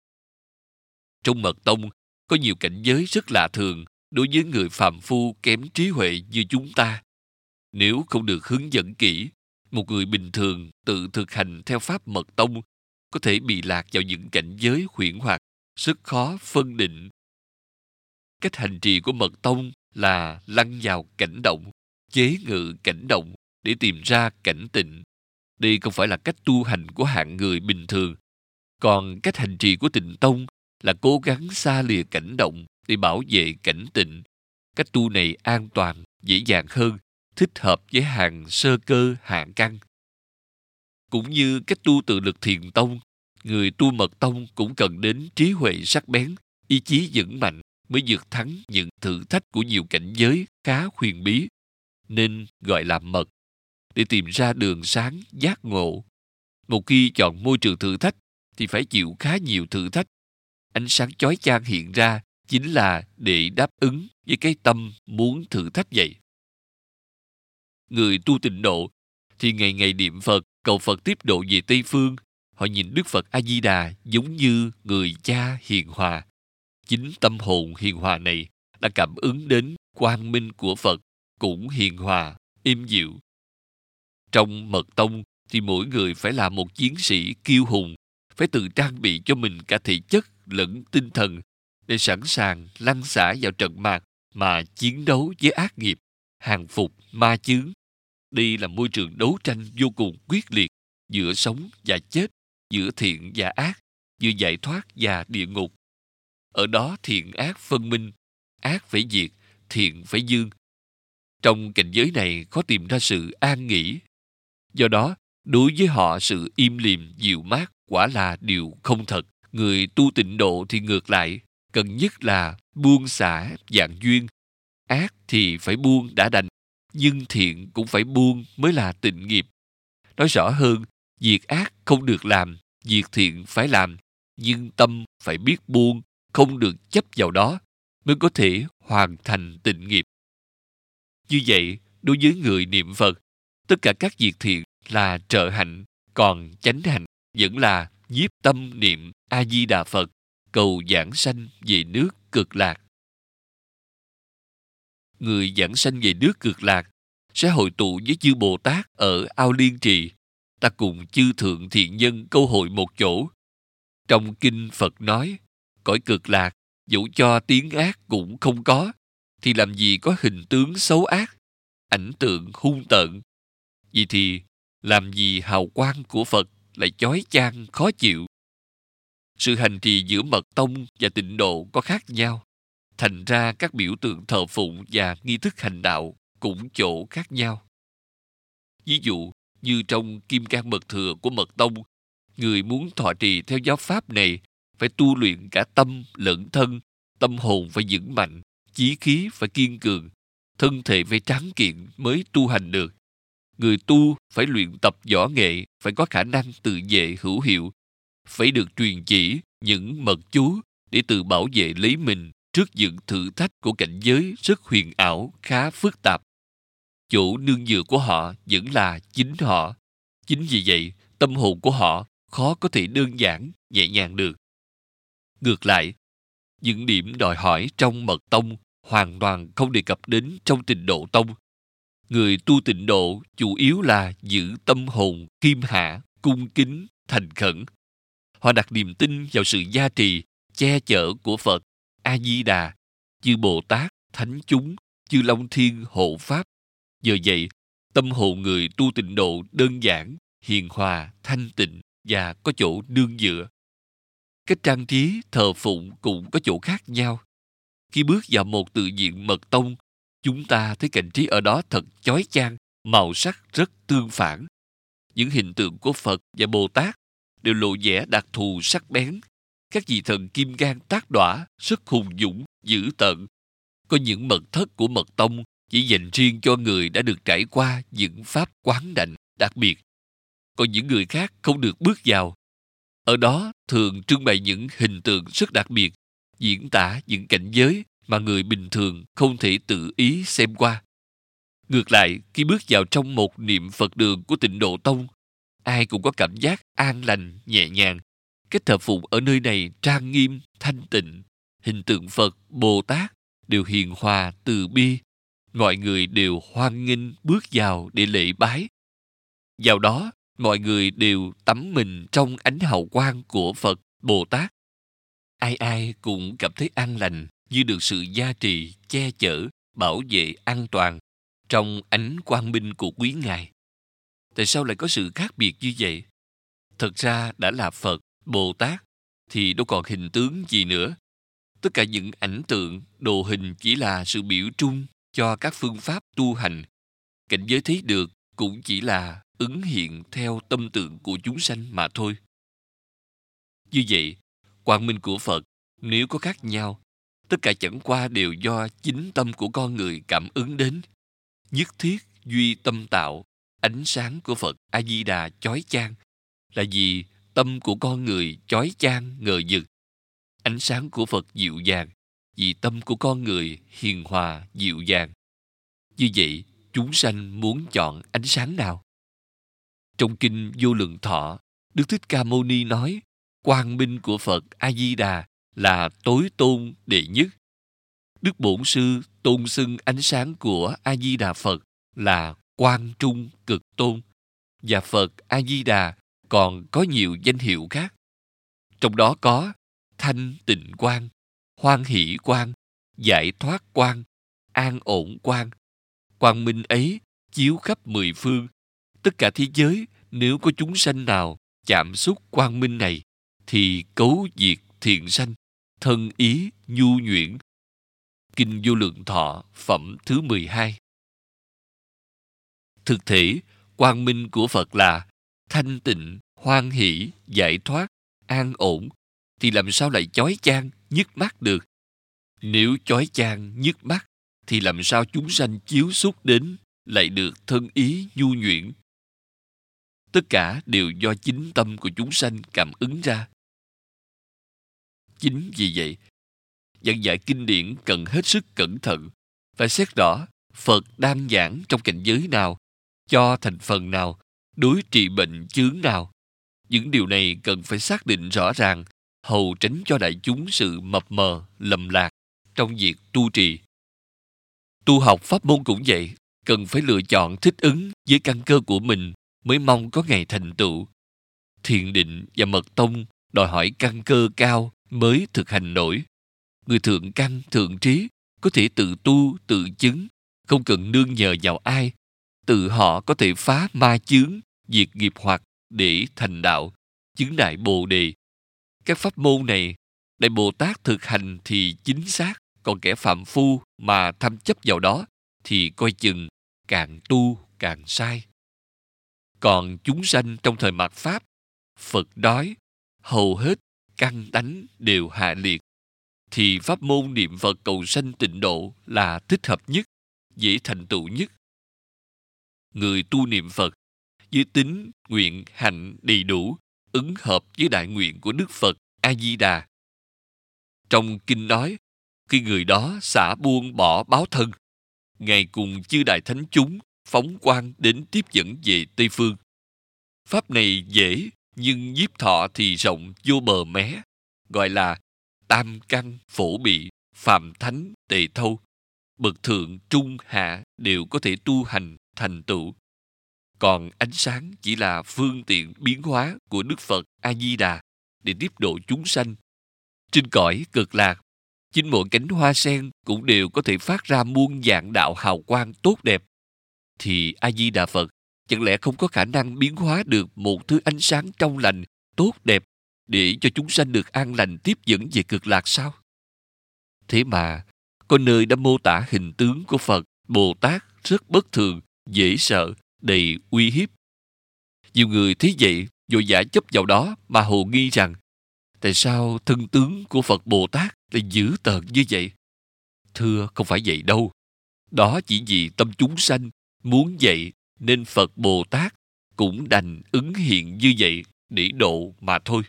Trong mật tông, có nhiều cảnh giới rất lạ thường đối với người phàm phu kém trí huệ như chúng ta. Nếu không được hướng dẫn kỹ, một người bình thường tự thực hành theo pháp mật tông có thể bị lạc vào những cảnh giới huyễn hoặc, rất khó phân định. Cách hành trì của mật tông là lăn vào cảnh động, chế ngự cảnh động để tìm ra cảnh tịnh. Đây không phải là cách tu hành của hạng người bình thường. Còn cách hành trì của Tịnh tông là cố gắng xa lìa cảnh động để bảo vệ cảnh tịnh. Cách tu này an toàn, dễ dàng hơn, thích hợp với hàng sơ cơ hạ căn. Cũng như cách tu tự lực Thiền tông, người tu mật tông cũng cần đến trí huệ sắc bén, ý chí vững mạnh mới vượt thắng những thử thách của nhiều cảnh giới khá huyền bí, nên gọi là mật, để tìm ra đường sáng giác ngộ. Một khi chọn môi trường thử thách thì phải chịu khá nhiều thử thách. Ánh sáng chói chang hiện ra chính là để đáp ứng với cái tâm muốn thử thách vậy. Người tu tịnh độ thì ngày ngày niệm Phật, cầu Phật tiếp độ về Tây Phương. Họ nhìn Đức Phật A Di Đà giống như người cha hiền hòa. Chính tâm hồn hiền hòa này đã cảm ứng đến quang minh của Phật, cũng hiền hòa, êm dịu. Trong mật tông thì mỗi người phải là một chiến sĩ kiêu hùng, phải tự trang bị cho mình cả thể chất lẫn tinh thần để sẵn sàng lăn xả vào trận mạc mà chiến đấu với ác nghiệp, hàng phục ma chướng. Đây là môi trường đấu tranh vô cùng quyết liệt, giữa sống và chết, giữa thiện và ác, giữa giải thoát và địa ngục. Ở đó thiện ác phân minh, ác phải diệt, thiện phải dương. Trong cảnh giới này khó tìm ra sự an nghỉ. Do đó, đối với họ sự im lìm, dịu mát quả là điều không thật. Người tu tịnh độ thì ngược lại, cần nhất là buông xả dạng duyên. Ác thì phải buông đã đành, nhưng thiện cũng phải buông mới là tịnh nghiệp. Nói rõ hơn, việc ác không được làm, việc thiện phải làm, nhưng tâm phải biết buông, không được chấp vào đó, mới có thể hoàn thành tịnh nghiệp. Như vậy, đối với người niệm Phật, tất cả các việc thiện là trợ hạnh, còn chánh hạnh vẫn là nhiếp tâm niệm A Di Đà Phật, cầu giảng sanh về nước Cực Lạc. Người giảng sanh về nước Cực Lạc sẽ hội tụ với chư Bồ Tát ở ao Liên Trì. Ta cùng chư thượng thiện nhân câu hội một chỗ. Trong kinh Phật nói, cõi Cực Lạc dẫu cho tiếng ác cũng không có, thì làm gì có hình tướng xấu ác, ảnh tượng hung tợn. Vậy thì làm gì hào quang của Phật lại chói chang khó chịu? Sự hành trì giữa mật tông và tịnh độ có khác nhau, thành ra các biểu tượng thờ phụng và nghi thức hành đạo cũng chỗ khác nhau. Ví dụ như trong Kim Cang Mật Thừa của mật tông, người muốn thọ trì theo giáo pháp này phải tu luyện cả tâm lẫn thân, tâm hồn phải vững mạnh, chí khí phải kiên cường, thân thể phải tráng kiện mới tu hành được. Người tu phải luyện tập võ nghệ, phải có khả năng tự vệ hữu hiệu, phải được truyền chỉ những mật chú để tự bảo vệ lấy mình trước những thử thách của cảnh giới rất huyền ảo, khá phức tạp. Chỗ nương dựa của họ vẫn là chính họ. Chính vì vậy, tâm hồn của họ khó có thể đơn giản, nhẹ nhàng được. Ngược lại, những điểm đòi hỏi trong mật tông hoàn toàn không đề cập đến trong tịnh độ tông. Người tu tịnh độ chủ yếu là giữ tâm hồn khiêm hạ, cung kính, thành khẩn. Họ đặt niềm tin vào sự gia trì, che chở của Phật, A Di Đà, chư Bồ Tát, thánh chúng, chư Long Thiên hộ pháp. Nhờ vậy, tâm hồn người tu tịnh độ đơn giản, hiền hòa, thanh tịnh và có chỗ nương dựa. cách trang trí, thờ phụng cũng có chỗ khác nhau. Khi bước vào một tự viện mật tông, chúng ta thấy cảnh trí ở đó thật chói chang, màu sắc rất tương phản. Những hình tượng của Phật và Bồ Tát đều lộ vẻ đặc thù sắc bén. Các vị thần kim cang tác đỏa rất hùng dũng, dữ tợn. Có những mật thất của mật tông chỉ dành riêng cho người đã được trải qua những pháp quán đảnh đặc biệt. Còn những người khác không được bước vào. Ở đó thường trưng bày những hình tượng rất đặc biệt, diễn tả những cảnh giới mà người bình thường không thể tự ý xem qua. Ngược lại, khi bước vào trong một niệm Phật đường của Tịnh Độ Tông, ai cũng có cảm giác an lành, nhẹ nhàng. Cách thờ phụng ở nơi này trang nghiêm, thanh tịnh. Hình tượng Phật, Bồ Tát đều hiền hòa, từ bi. Mọi người đều hoan nghênh bước vào để lễ bái. Vào đó, mọi người đều tắm mình trong ánh hào quang của Phật, Bồ Tát. Ai ai cũng cảm thấy an lành, như được sự gia trì, che chở, bảo vệ an toàn trong ánh quang minh của quý Ngài. Tại sao lại có sự khác biệt như vậy? Thật ra đã là Phật, Bồ Tát thì đâu còn hình tướng gì nữa. Tất cả những ảnh tượng, đồ hình chỉ là sự biểu trung cho các phương pháp tu hành. Cảnh giới thấy được cũng chỉ là ứng hiện theo tâm tượng của chúng sanh mà thôi. Như vậy, quang minh của Phật nếu có khác nhau, tất cả chẳng qua đều do chính tâm của con người cảm ứng đến. Nhất thiết duy tâm tạo, ánh sáng của Phật A-di-đà chói chang là vì tâm của con người chói chang ngờ vực. Ánh sáng của Phật dịu dàng vì tâm của con người hiền hòa dịu dàng. Như vậy, chúng sanh muốn chọn ánh sáng nào? Trong kinh Vô Lượng Thọ, Đức Thích Ca Mâu Ni nói quang minh của Phật A-di-đà là tối tôn đệ nhất. Đức Bổn Sư tôn xưng ánh sáng của A-di-đà Phật là quang trung cực tôn. Và Phật A-di-đà còn có nhiều danh hiệu khác. Trong đó có thanh tịnh quang, hoan hỷ quang, giải thoát quang, an ổn quang. Quang minh ấy chiếu khắp mười phương. Tất cả thế giới nếu có chúng sanh nào chạm xúc quang minh này thì cấu diệt thiện sanh, thân ý nhu nhuyễn. Kinh Vô Lượng Thọ phẩm thứ mười hai. Thực thể, quang minh của Phật là thanh tịnh, hoan hỷ, giải thoát, an ổn, thì làm sao lại chói chang, nhức mắt được? Nếu chói chang, nhức mắt, thì làm sao chúng sanh chiếu xúc đến lại được thân ý nhu nhuyễn? Tất cả đều do chính tâm của chúng sanh cảm ứng ra. Chính vì vậy, giảng giải kinh điển cần hết sức cẩn thận, phải xét rõ Phật đang giảng trong cảnh giới nào, cho thành phần nào, đối trị bệnh chướng nào. Những điều này cần phải xác định rõ ràng, hầu tránh cho đại chúng sự mập mờ, lầm lạc trong việc tu trì. Tu học pháp môn cũng vậy, cần phải lựa chọn thích ứng với căn cơ của mình mới mong có ngày thành tựu. Thiền định và mật tông đòi hỏi căn cơ cao mới thực hành nổi. Người thượng căn, thượng trí có thể tự tu, tự chứng, không cần nương nhờ vào ai. Tự họ có thể phá ma chướng, diệt nghiệp hoặc để thành đạo, chứng đại Bồ Đề. Các pháp môn này, Đại Bồ Tát thực hành thì chính xác, còn kẻ phạm phu mà tham chấp vào đó thì coi chừng càng tu càng sai. Còn chúng sanh trong thời mạt Pháp, Phật đói, hầu hết căn tánh đều hạ liệt, thì pháp môn niệm Phật cầu sanh tịnh độ là thích hợp nhất, dễ thành tựu nhất. Người tu niệm Phật với tính nguyện hạnh đầy đủ, ứng hợp với đại nguyện của Đức Phật A-di-đà. Trong kinh nói, khi người đó xả buông bỏ báo thân, Ngài cùng chư đại thánh chúng phóng quang đến tiếp dẫn về Tây Phương. Pháp này dễ, nhưng nhiếp thọ thì rộng vô bờ mé, gọi là tam căn phổ bị, phàm thánh tề thâu. Bậc thượng, trung, hạ đều có thể tu hành thành tựu. Còn ánh sáng chỉ là phương tiện biến hóa của Đức Phật A-di-đà để tiếp độ chúng sanh. Trên cõi cực lạc, chính mỗi cánh hoa sen cũng đều có thể phát ra muôn dạng đạo hào quang tốt đẹp. Thì A-di-đà Phật chẳng lẽ không có khả năng biến hóa được một thứ ánh sáng trong lành, tốt đẹp để cho chúng sanh được an lành tiếp dẫn về cực lạc sao? Thế mà, có nơi đã mô tả hình tướng của Phật, Bồ Tát rất bất thường, dễ sợ, đầy uy hiếp. Nhiều người thấy vậy, vội vã chấp vào đó mà hồ nghi rằng tại sao thân tướng của Phật Bồ Tát lại dữ tợn như vậy? Thưa, không phải vậy đâu. Đó chỉ vì tâm chúng sanh muốn vậy nên Phật Bồ Tát cũng đành ứng hiện như vậy để độ mà thôi.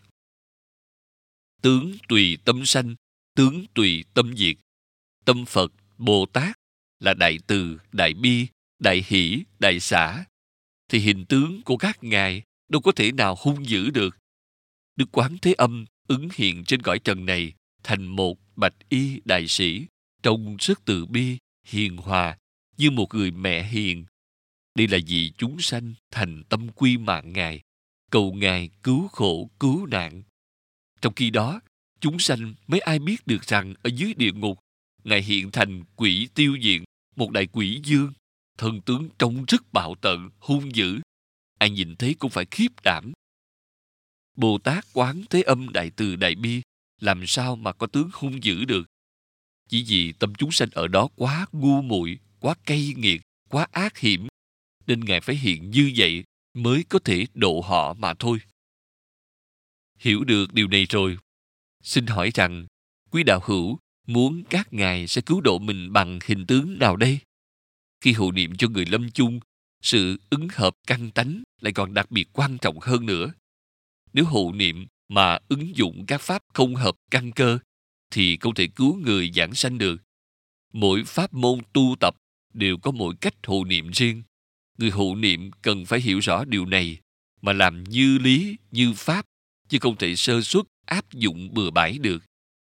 Tướng tùy tâm sanh, tướng tùy tâm diệt. Tâm Phật Bồ Tát là đại từ, đại bi, đại hỷ, đại xả, thì hình tướng của các ngài đâu có thể nào hung dữ được. Đức Quán Thế Âm ứng hiện trên cõi trần này thành một bạch y đại sĩ, trông rất từ bi, hiền hòa, như một người mẹ hiền. Đây là vì chúng sanh thành tâm quy mạng ngài, cầu ngài cứu khổ cứu nạn. Trong khi đó, chúng sanh mấy ai biết được rằng ở dưới địa ngục, ngài hiện thành quỷ tiêu diện, một đại quỷ dương, thân tướng trông rất bạo tợn, hung dữ. Ai nhìn thấy cũng phải khiếp đảm. Bồ Tát Quán Thế Âm đại từ đại bi làm sao mà có tướng hung dữ được? Chỉ vì tâm chúng sanh ở đó quá ngu muội, quá cay nghiệt, quá ác hiểm, nên ngài phải hiện như vậy mới có thể độ họ mà thôi. Hiểu được điều này rồi, xin hỏi rằng quý đạo hữu muốn các ngài sẽ cứu độ mình bằng hình tướng nào đây? Khi hộ niệm cho người lâm chung, sự ứng hợp căn tánh lại còn đặc biệt quan trọng hơn nữa. Nếu hộ niệm mà ứng dụng các pháp không hợp căn cơ, thì không thể cứu người giảng sanh được. Mỗi pháp môn tu tập đều có mỗi cách hộ niệm riêng. Người hộ niệm cần phải hiểu rõ điều này, mà làm như lý, như pháp, chứ không thể sơ suất áp dụng bừa bãi được.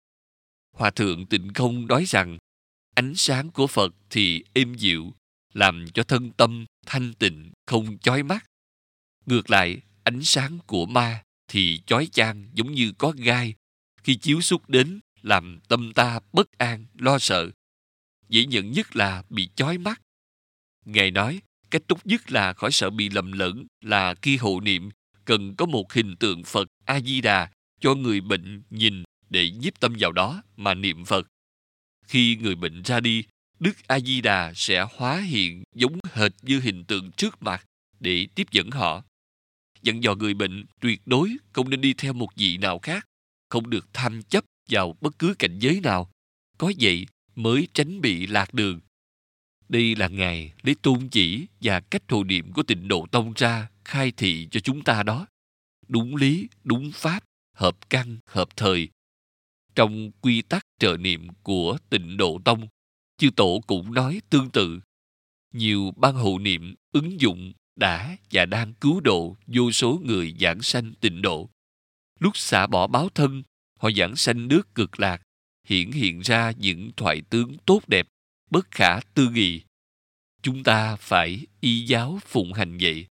Hòa thượng Tịnh Không nói rằng, ánh sáng của Phật thì êm dịu, làm cho thân tâm thanh tịnh, không chói mắt. Ngược lại, ánh sáng của ma thì chói chang giống như có gai, khi chiếu xúc đến làm tâm ta bất an, lo sợ. Dễ nhận nhất là bị chói mắt. Ngài nói, cách tốt nhất là khỏi sợ bị lầm lẫn là khi hộ niệm cần có một hình tượng Phật A-di-đà cho người bệnh nhìn để nhiếp tâm vào đó mà niệm Phật. Khi người bệnh ra đi, Đức A-di-đà sẽ hóa hiện giống hệt như hình tượng trước mặt để tiếp dẫn họ. Dặn dò người bệnh tuyệt đối không nên đi theo một vị nào khác, không được tham chấp vào bất cứ cảnh giới nào. Có vậy mới tránh bị lạc đường. Đây là Ngài lấy tôn chỉ và cách hộ niệm của Tịnh Độ Tông ra khai thị cho chúng ta đó. Đúng lý, đúng pháp, hợp căn, hợp thời. Trong quy tắc trợ niệm của Tịnh Độ Tông, chư Tổ cũng nói tương tự. Nhiều ban hộ niệm ứng dụng đã và đang cứu độ vô số người giảng sanh tịnh độ. Lúc xả bỏ báo thân, họ giảng sanh nước cực lạc, hiển hiện ra những thoại tướng tốt đẹp, bất khả tư nghị. Chúng ta phải y giáo phụng hành vậy.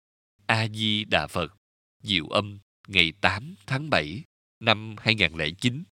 A Di Đà Phật. Diệu Âm, ngày tám tháng bảy năm hai nghìn không trăm lẻ chín.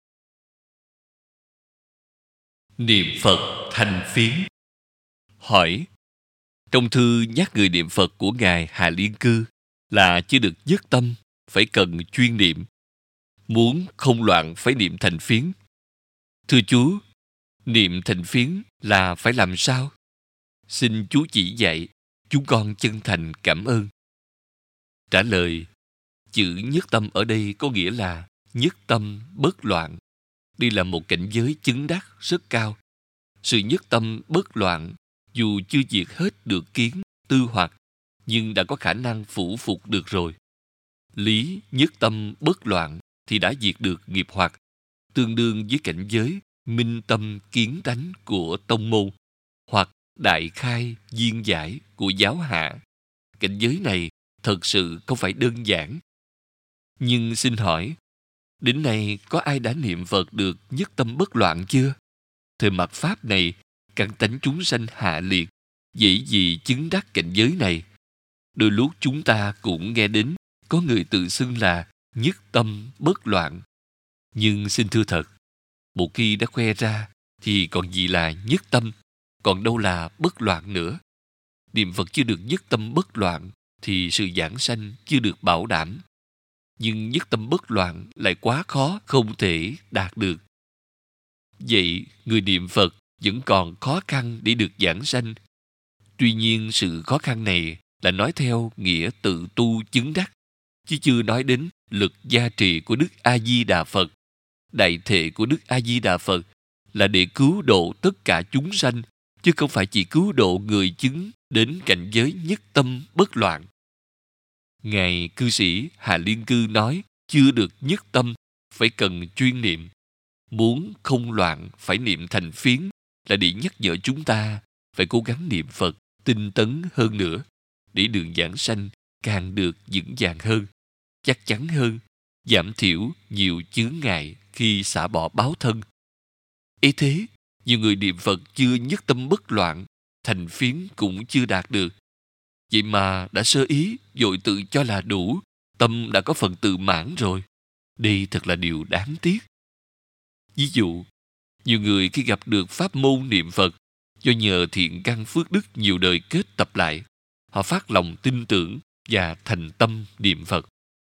Niệm Phật thành phiến. Hỏi: trong thư nhắc người niệm Phật của Ngài Hà Liên Cư là chưa được dứt tâm, phải cần chuyên niệm. Muốn không loạn phải niệm thành phiến. Thưa chú, niệm thành phiến là phải làm sao? Xin chú chỉ dạy, chúng con chân thành cảm ơn. Trả lời: chữ nhất tâm ở đây có nghĩa là nhất tâm bất loạn. Đây là một cảnh giới chứng đắc rất cao. Sự nhất tâm bất loạn, dù chưa diệt hết được kiến, tư hoặc, nhưng đã có khả năng phủ phục được rồi. Lý nhất tâm bất loạn thì đã diệt được nghiệp hoặc, tương đương với cảnh giới minh tâm kiến tánh của tông môn, hoặc đại khai viên giải của giáo hạ. Cảnh giới này thật sự không phải đơn giản. Nhưng xin hỏi, đến nay có ai đã niệm Phật được nhất tâm bất loạn chưa? Thời mạt Pháp này, căn tánh chúng sanh hạ liệt, dễ gì chứng đắc cảnh giới này. Đôi lúc chúng ta cũng nghe đến có người tự xưng là nhất tâm bất loạn. Nhưng xin thưa thật, một khi đã khoe ra thì còn gì là nhất tâm, còn đâu là bất loạn nữa. Niệm Phật chưa được nhất tâm bất loạn thì sự giảng sanh chưa được bảo đảm. nhưng nhất tâm bất loạn lại quá khó, không thể đạt được. Vậy, người niệm Phật vẫn còn khó khăn để được giảng sanh. Tuy nhiên, sự khó khăn này là nói theo nghĩa tự tu chứng đắc, chứ chưa nói đến lực gia trì của Đức A-di-đà Phật. Đại thệ của Đức A-di-đà Phật là để cứu độ tất cả chúng sanh, chứ không phải chỉ cứu độ người chứng đến cảnh giới nhất tâm bất loạn. Ngài cư sĩ Hà Liên Cư nói, chưa được nhất tâm, phải cần chuyên niệm. Muốn không loạn, phải niệm thành phiến, là để nhắc nhở chúng ta phải cố gắng niệm Phật tinh tấn hơn nữa, để đường giảng sanh càng được vững vàng hơn, chắc chắn hơn, giảm thiểu nhiều chướng ngại khi xả bỏ báo thân. Ấy thế, nhiều người niệm Phật chưa nhất tâm bất loạn, thành phiến cũng chưa đạt được. Vậy mà đã sơ ý, vội tự cho là đủ, tâm đã có phần tự mãn rồi. Đây thật là điều đáng tiếc. Ví dụ, nhiều người khi gặp được pháp môn niệm Phật, do nhờ thiện căn phước đức nhiều đời kết tập lại, họ phát lòng tin tưởng và thành tâm niệm Phật.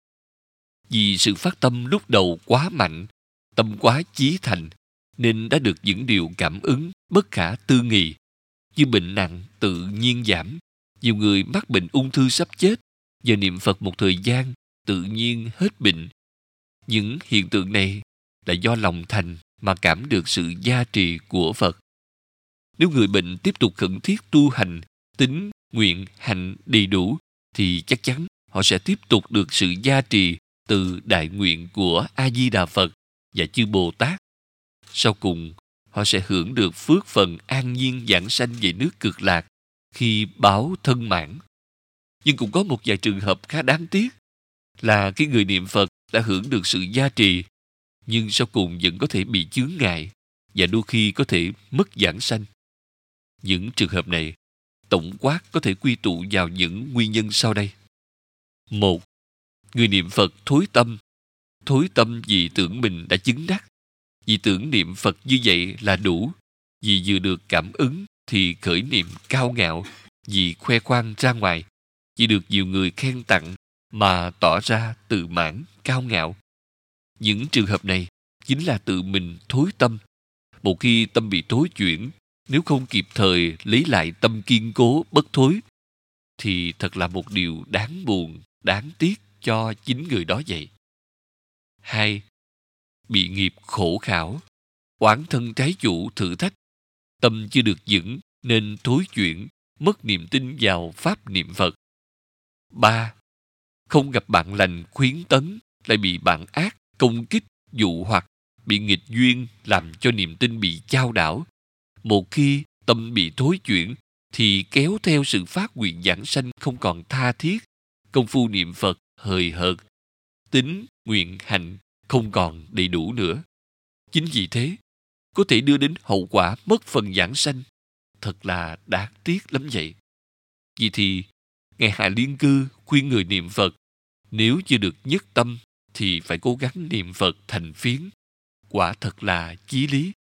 Vì sự phát tâm lúc đầu quá mạnh, tâm quá chí thành, nên đã được những điều cảm ứng bất khả tư nghị, như bệnh nặng tự nhiên giảm. Nhiều người mắc bệnh ung thư sắp chết, giờ niệm Phật một thời gian, tự nhiên hết bệnh. Những hiện tượng này là do lòng thành mà cảm được sự gia trì của Phật. Nếu người bệnh tiếp tục khẩn thiết tu hành, tín, nguyện, hành đầy đủ, thì chắc chắn họ sẽ tiếp tục được sự gia trì từ đại nguyện của A-di-đà Phật và chư Bồ Tát. Sau cùng, họ sẽ hưởng được phước phần an nhiên giảng sanh về nước Cực Lạc khi báo thân mãn. Nhưng cũng có một vài trường hợp khá đáng tiếc, là cái người niệm Phật đã hưởng được sự gia trì, nhưng sau cùng vẫn có thể bị chướng ngại và đôi khi có thể mất giảng sanh. Những trường hợp này tổng quát có thể quy tụ vào những nguyên nhân sau đây. Một, người niệm Phật thối tâm. Thối tâm vì tưởng mình đã chứng đắc, vì tưởng niệm Phật như vậy là đủ, vì vừa được cảm ứng thì khởi niệm cao ngạo, vì khoe khoang ra ngoài, vì được nhiều người khen tặng mà tỏ ra tự mãn, cao ngạo. Những trường hợp này chính là tự mình thối tâm. Một khi tâm bị thối chuyển, nếu không kịp thời lấy lại tâm kiên cố bất thối, thì thật là một điều đáng buồn, đáng tiếc cho chính người đó vậy. Hai, bị nghiệp khổ khảo, oán thân trái chủ thử thách, tâm chưa được vững nên thối chuyển, mất niềm tin vào pháp niệm Phật. Ba, không gặp bạn lành khuyến tấn, lại bị bạn ác công kích, dụ hoặc, bị nghịch duyên làm cho niềm tin bị chao đảo. Một khi tâm bị thối chuyển, thì kéo theo sự phát nguyện giảng sanh không còn tha thiết, công phu niệm Phật hời hợt, tín, nguyện, hành không còn đầy đủ nữa. Chính vì thế, có thể đưa đến hậu quả mất phần giảng sanh. Thật là đáng tiếc lắm vậy. Vì thì, Ngài Hà Liên Cư khuyên người niệm Phật, nếu chưa được nhất tâm, thì phải cố gắng niệm Phật thành phiến. Quả thật là chí lý.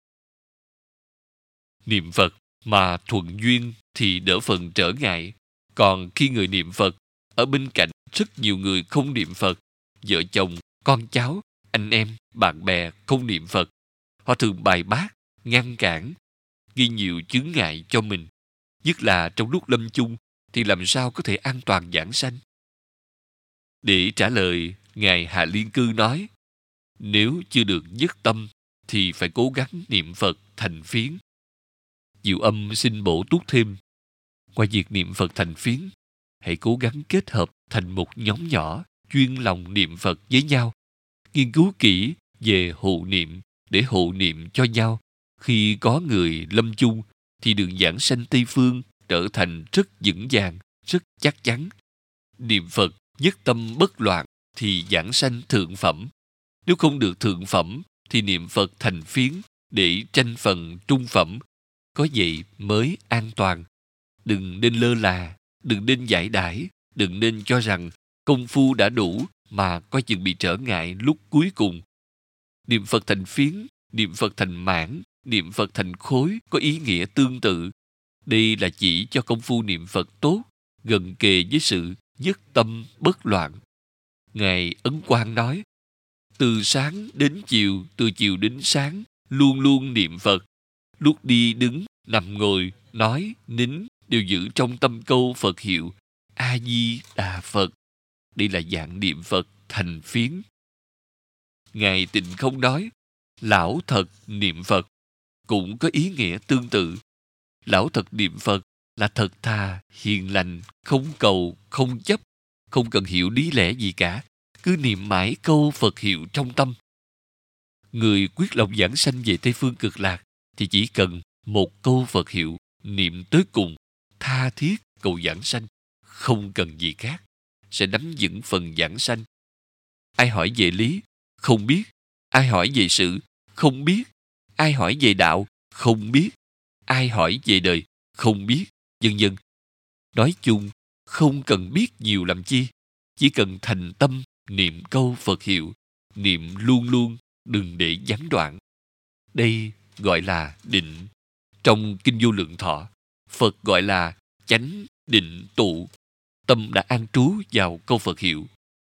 Niệm Phật mà thuận duyên thì đỡ phần trở ngại. Còn khi người niệm Phật, ở bên cạnh rất nhiều người không niệm Phật, vợ chồng, con cháu, anh em, bạn bè không niệm Phật, họ thường bài bác, ngăn cản, gây nhiều chướng ngại cho mình. Nhất là trong lúc lâm chung, thì làm sao có thể an toàn giảng sanh? Để trả lời, Ngài Hà Liên Cư nói, nếu chưa được nhất tâm, thì phải cố gắng niệm Phật thành phiến. Diệu Âm xin bổ túc thêm, ngoài việc niệm Phật thành phiến, hãy cố gắng kết hợp thành một nhóm nhỏ, chuyên lòng niệm Phật với nhau, nghiên cứu kỹ về hộ niệm để hộ niệm cho nhau. Khi có người lâm chung, thì đường giảng sanh Tây Phương trở thành rất vững vàng, rất chắc chắn. Niệm Phật nhất tâm bất loạn thì giảng sanh thượng phẩm. Nếu không được thượng phẩm, thì niệm Phật thành phiến để tranh phần trung phẩm. Có vậy mới an toàn. Đừng nên lơ là, đừng nên giải đãi, đừng nên cho rằng công phu đã đủ mà coi chừng bị trở ngại lúc cuối cùng. Niệm Phật thành phiến, niệm Phật thành mãn, niệm Phật thành khối có ý nghĩa tương tự. Đây là chỉ cho công phu niệm Phật tốt, gần kề với sự nhất tâm bất loạn. Ngài Ấn Quang nói, từ sáng đến chiều, từ chiều đến sáng, luôn luôn niệm Phật. Lúc đi đứng, nằm ngồi, nói, nín đều giữ trong tâm câu Phật hiệu A-di-đà Phật. Đây là dạng niệm Phật thành phiến. Ngài Tịnh Không nói, lão thật niệm Phật cũng có ý nghĩa tương tự. Lão thật niệm Phật là thật thà, hiền lành, không cầu, không chấp, không cần hiểu lý lẽ gì cả, cứ niệm mãi câu Phật hiệu trong tâm. Người quyết lòng giảng sanh về Tây Phương Cực Lạc thì chỉ cần một câu Phật hiệu niệm tới cùng, tha thiết cầu giảng sanh, không cần gì khác, sẽ nắm vững phần giảng sanh. Ai hỏi về lý, không biết. Ai hỏi về sự, không biết. Ai hỏi về đạo, không biết. Ai hỏi về đời, không biết, vân vân. Nói chung, không cần biết nhiều làm chi, chỉ cần thành tâm niệm câu Phật hiệu, niệm luôn luôn, đừng để gián đoạn. Đây gọi là định. Trong Kinh Vô Lượng Thọ, Phật gọi là chánh định tụ, tâm đã an trú vào câu Phật hiệu.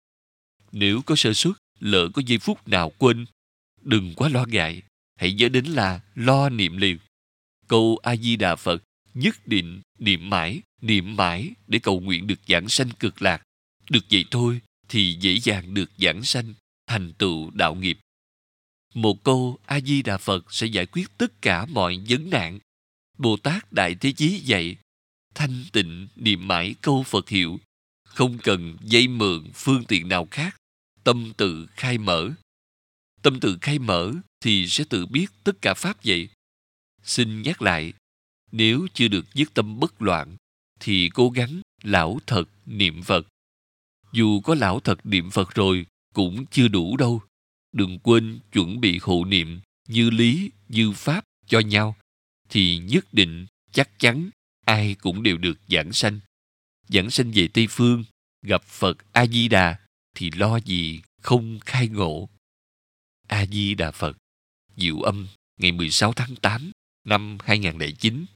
Nếu có sơ suất, lỡ có giây phút nào quên, đừng quá lo ngại, hãy nhớ đến là lo niệm liền. Câu A-di-đà Phật nhất định niệm mãi, niệm mãi để cầu nguyện được giảng sanh cực lạc. Được vậy thôi thì dễ dàng được giảng sanh, thành tựu đạo nghiệp. Một câu A-di-đà Phật sẽ giải quyết tất cả mọi vấn nạn. Bồ Tát Đại Thế Chí dạy, thanh tịnh niệm mãi câu Phật hiệu, không cần dây mượn phương tiện nào khác, tâm tự khai mở. Tâm tự khai mở thì sẽ tự biết tất cả pháp vậy. Xin nhắc lại, nếu chưa được dứt tâm bất loạn, thì cố gắng lão thật niệm Phật. Dù có lão thật niệm Phật rồi, cũng chưa đủ đâu. Đừng quên chuẩn bị hộ niệm như lý, như pháp cho nhau, thì nhất định, chắc chắn, ai cũng đều được giảng sanh. Giảng sanh về Tây Phương, gặp Phật A-di-đà, thì lo gì không khai ngộ. A-di-đà Phật. Diệu Âm, ngày mười sáu tháng tám năm hai nghìn không trăm lẻ chín.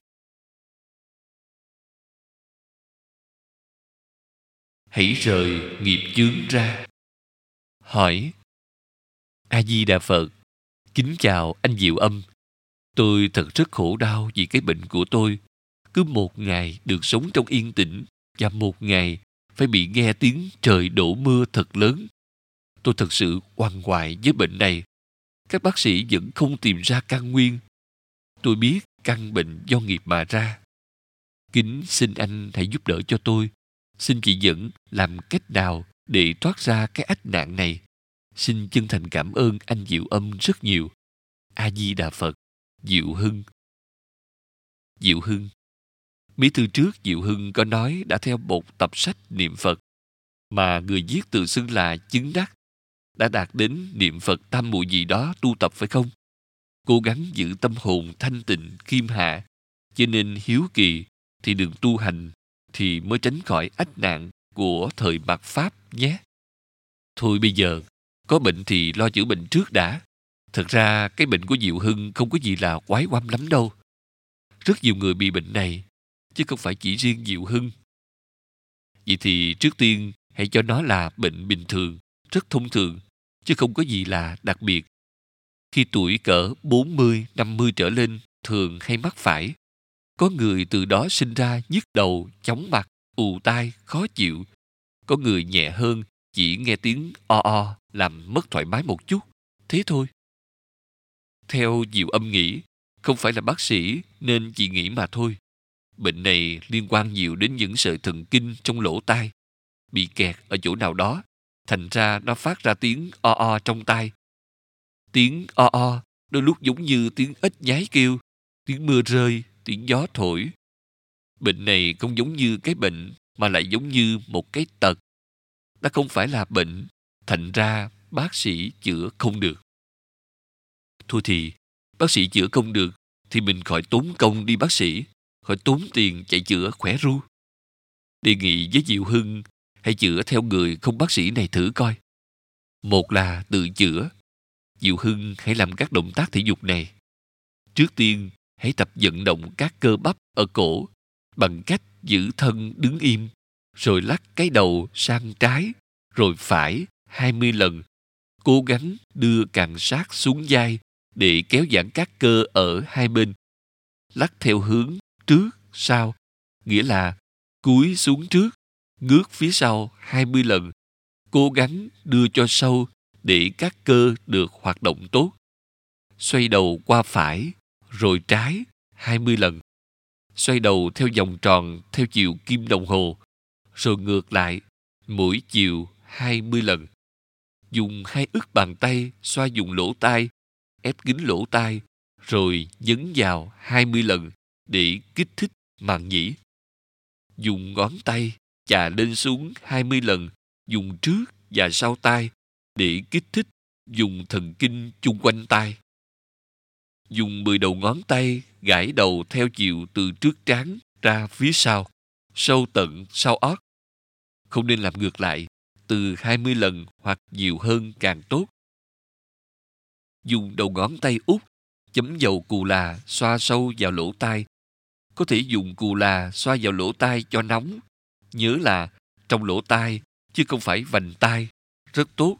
Hãy rời nghiệp chướng ra. Hỏi: A-di-đà Phật, kính chào anh Diệu Âm. Tôi thật rất khổ đau vì cái bệnh của tôi. Cứ một ngày được sống trong yên tĩnh, và một ngày phải bị nghe tiếng trời đổ mưa thật lớn. Tôi thật sự oằn hoại với bệnh này. Các bác sĩ vẫn không tìm ra căn nguyên. Tôi biết căn bệnh do nghiệp mà ra. Kính xin anh hãy giúp đỡ cho tôi. Xin chỉ dẫn làm cách nào để thoát ra cái ách nạn này. Xin chân thành cảm ơn anh Diệu Âm rất nhiều. A-di-đà Phật. Diệu Hưng. Diệu Hưng. Mấy thư trước Diệu Hưng có nói đã theo một tập sách niệm Phật mà người viết tự xưng là chứng đắc, đã đạt đến niệm Phật tam muội gì đó tu tập phải không? Cố gắng giữ tâm hồn thanh tịnh, khiêm hạ, cho nên hiếu kỳ thì đừng tu hành, thì mới tránh khỏi ách nạn của thời mạt Pháp nhé. Thôi bây giờ, có bệnh thì lo chữa bệnh trước đã. Thật ra cái bệnh của Diệu Hưng không có gì là quái oăm lắm đâu. Rất nhiều người bị bệnh này, chứ không phải chỉ riêng Diệu Hưng. Vậy thì trước tiên hãy cho nó là bệnh bình thường, rất thông thường, chứ không có gì là đặc biệt. Khi tuổi cỡ bốn mươi, năm mươi trở lên thường hay mắc phải. Có người từ đó sinh ra nhức đầu, chóng mặt, ù tai, khó chịu. Có người nhẹ hơn, chỉ nghe tiếng o o làm mất thoải mái một chút. Thế thôi. Theo Diệu Âm nghĩ, không phải là bác sĩ nên chỉ nghĩ mà thôi. Bệnh này liên quan nhiều đến những sợi thần kinh trong lỗ tai. Bị kẹt ở chỗ nào đó, thành ra nó phát ra tiếng o o trong tai. Tiếng o o đôi lúc giống như tiếng ếch nhái kêu, tiếng mưa rơi, tiếng gió thổi. Bệnh này không giống như cái bệnh mà lại giống như một cái tật. Nó không phải là bệnh, thành ra bác sĩ chữa không được. Thôi thì, bác sĩ chữa không được thì mình khỏi tốn công đi bác sĩ, khỏi tốn tiền chạy chữa khỏe ru. Đề nghị với Diệu Hưng hãy chữa theo người không bác sĩ này thử coi. Một là tự chữa. Diệu Hưng hãy làm các động tác thể dục này. Trước tiên, hãy tập vận động các cơ bắp ở cổ bằng cách giữ thân đứng im, rồi lắc cái đầu sang trái, rồi phải, hai mươi lần, cố gắng đưa càng sát xuống vai để kéo giãn các cơ ở hai bên. Lắc theo hướng trước, sau, nghĩa là cúi xuống trước, ngước phía sau hai mươi lần, cố gắng đưa cho sâu để các cơ được hoạt động tốt. Xoay đầu qua phải, rồi trái hai mươi lần. Xoay đầu theo vòng tròn theo chiều kim đồng hồ, rồi ngược lại mỗi chiều hai mươi lần. Dùng hai ức bàn tay xoa vùng lỗ tai, ép kín lỗ tai, rồi nhấn vào hai mươi lần để kích thích màng nhĩ. Dùng ngón tay chà lên xuống hai mươi lần, dùng trước và sau tai để kích thích dùng thần kinh chung quanh tai. Dùng mười đầu ngón tay gãi đầu theo chiều từ trước trán ra phía sau, sâu tận sau ót. Không nên làm ngược lại, từ hai mươi lần hoặc nhiều hơn càng tốt. Dùng đầu ngón tay út chấm dầu cù là xoa sâu vào lỗ tai. Có thể dùng cù là xoa vào lỗ tai cho nóng. Nhớ là trong lỗ tai, chứ không phải vành tai. Rất tốt.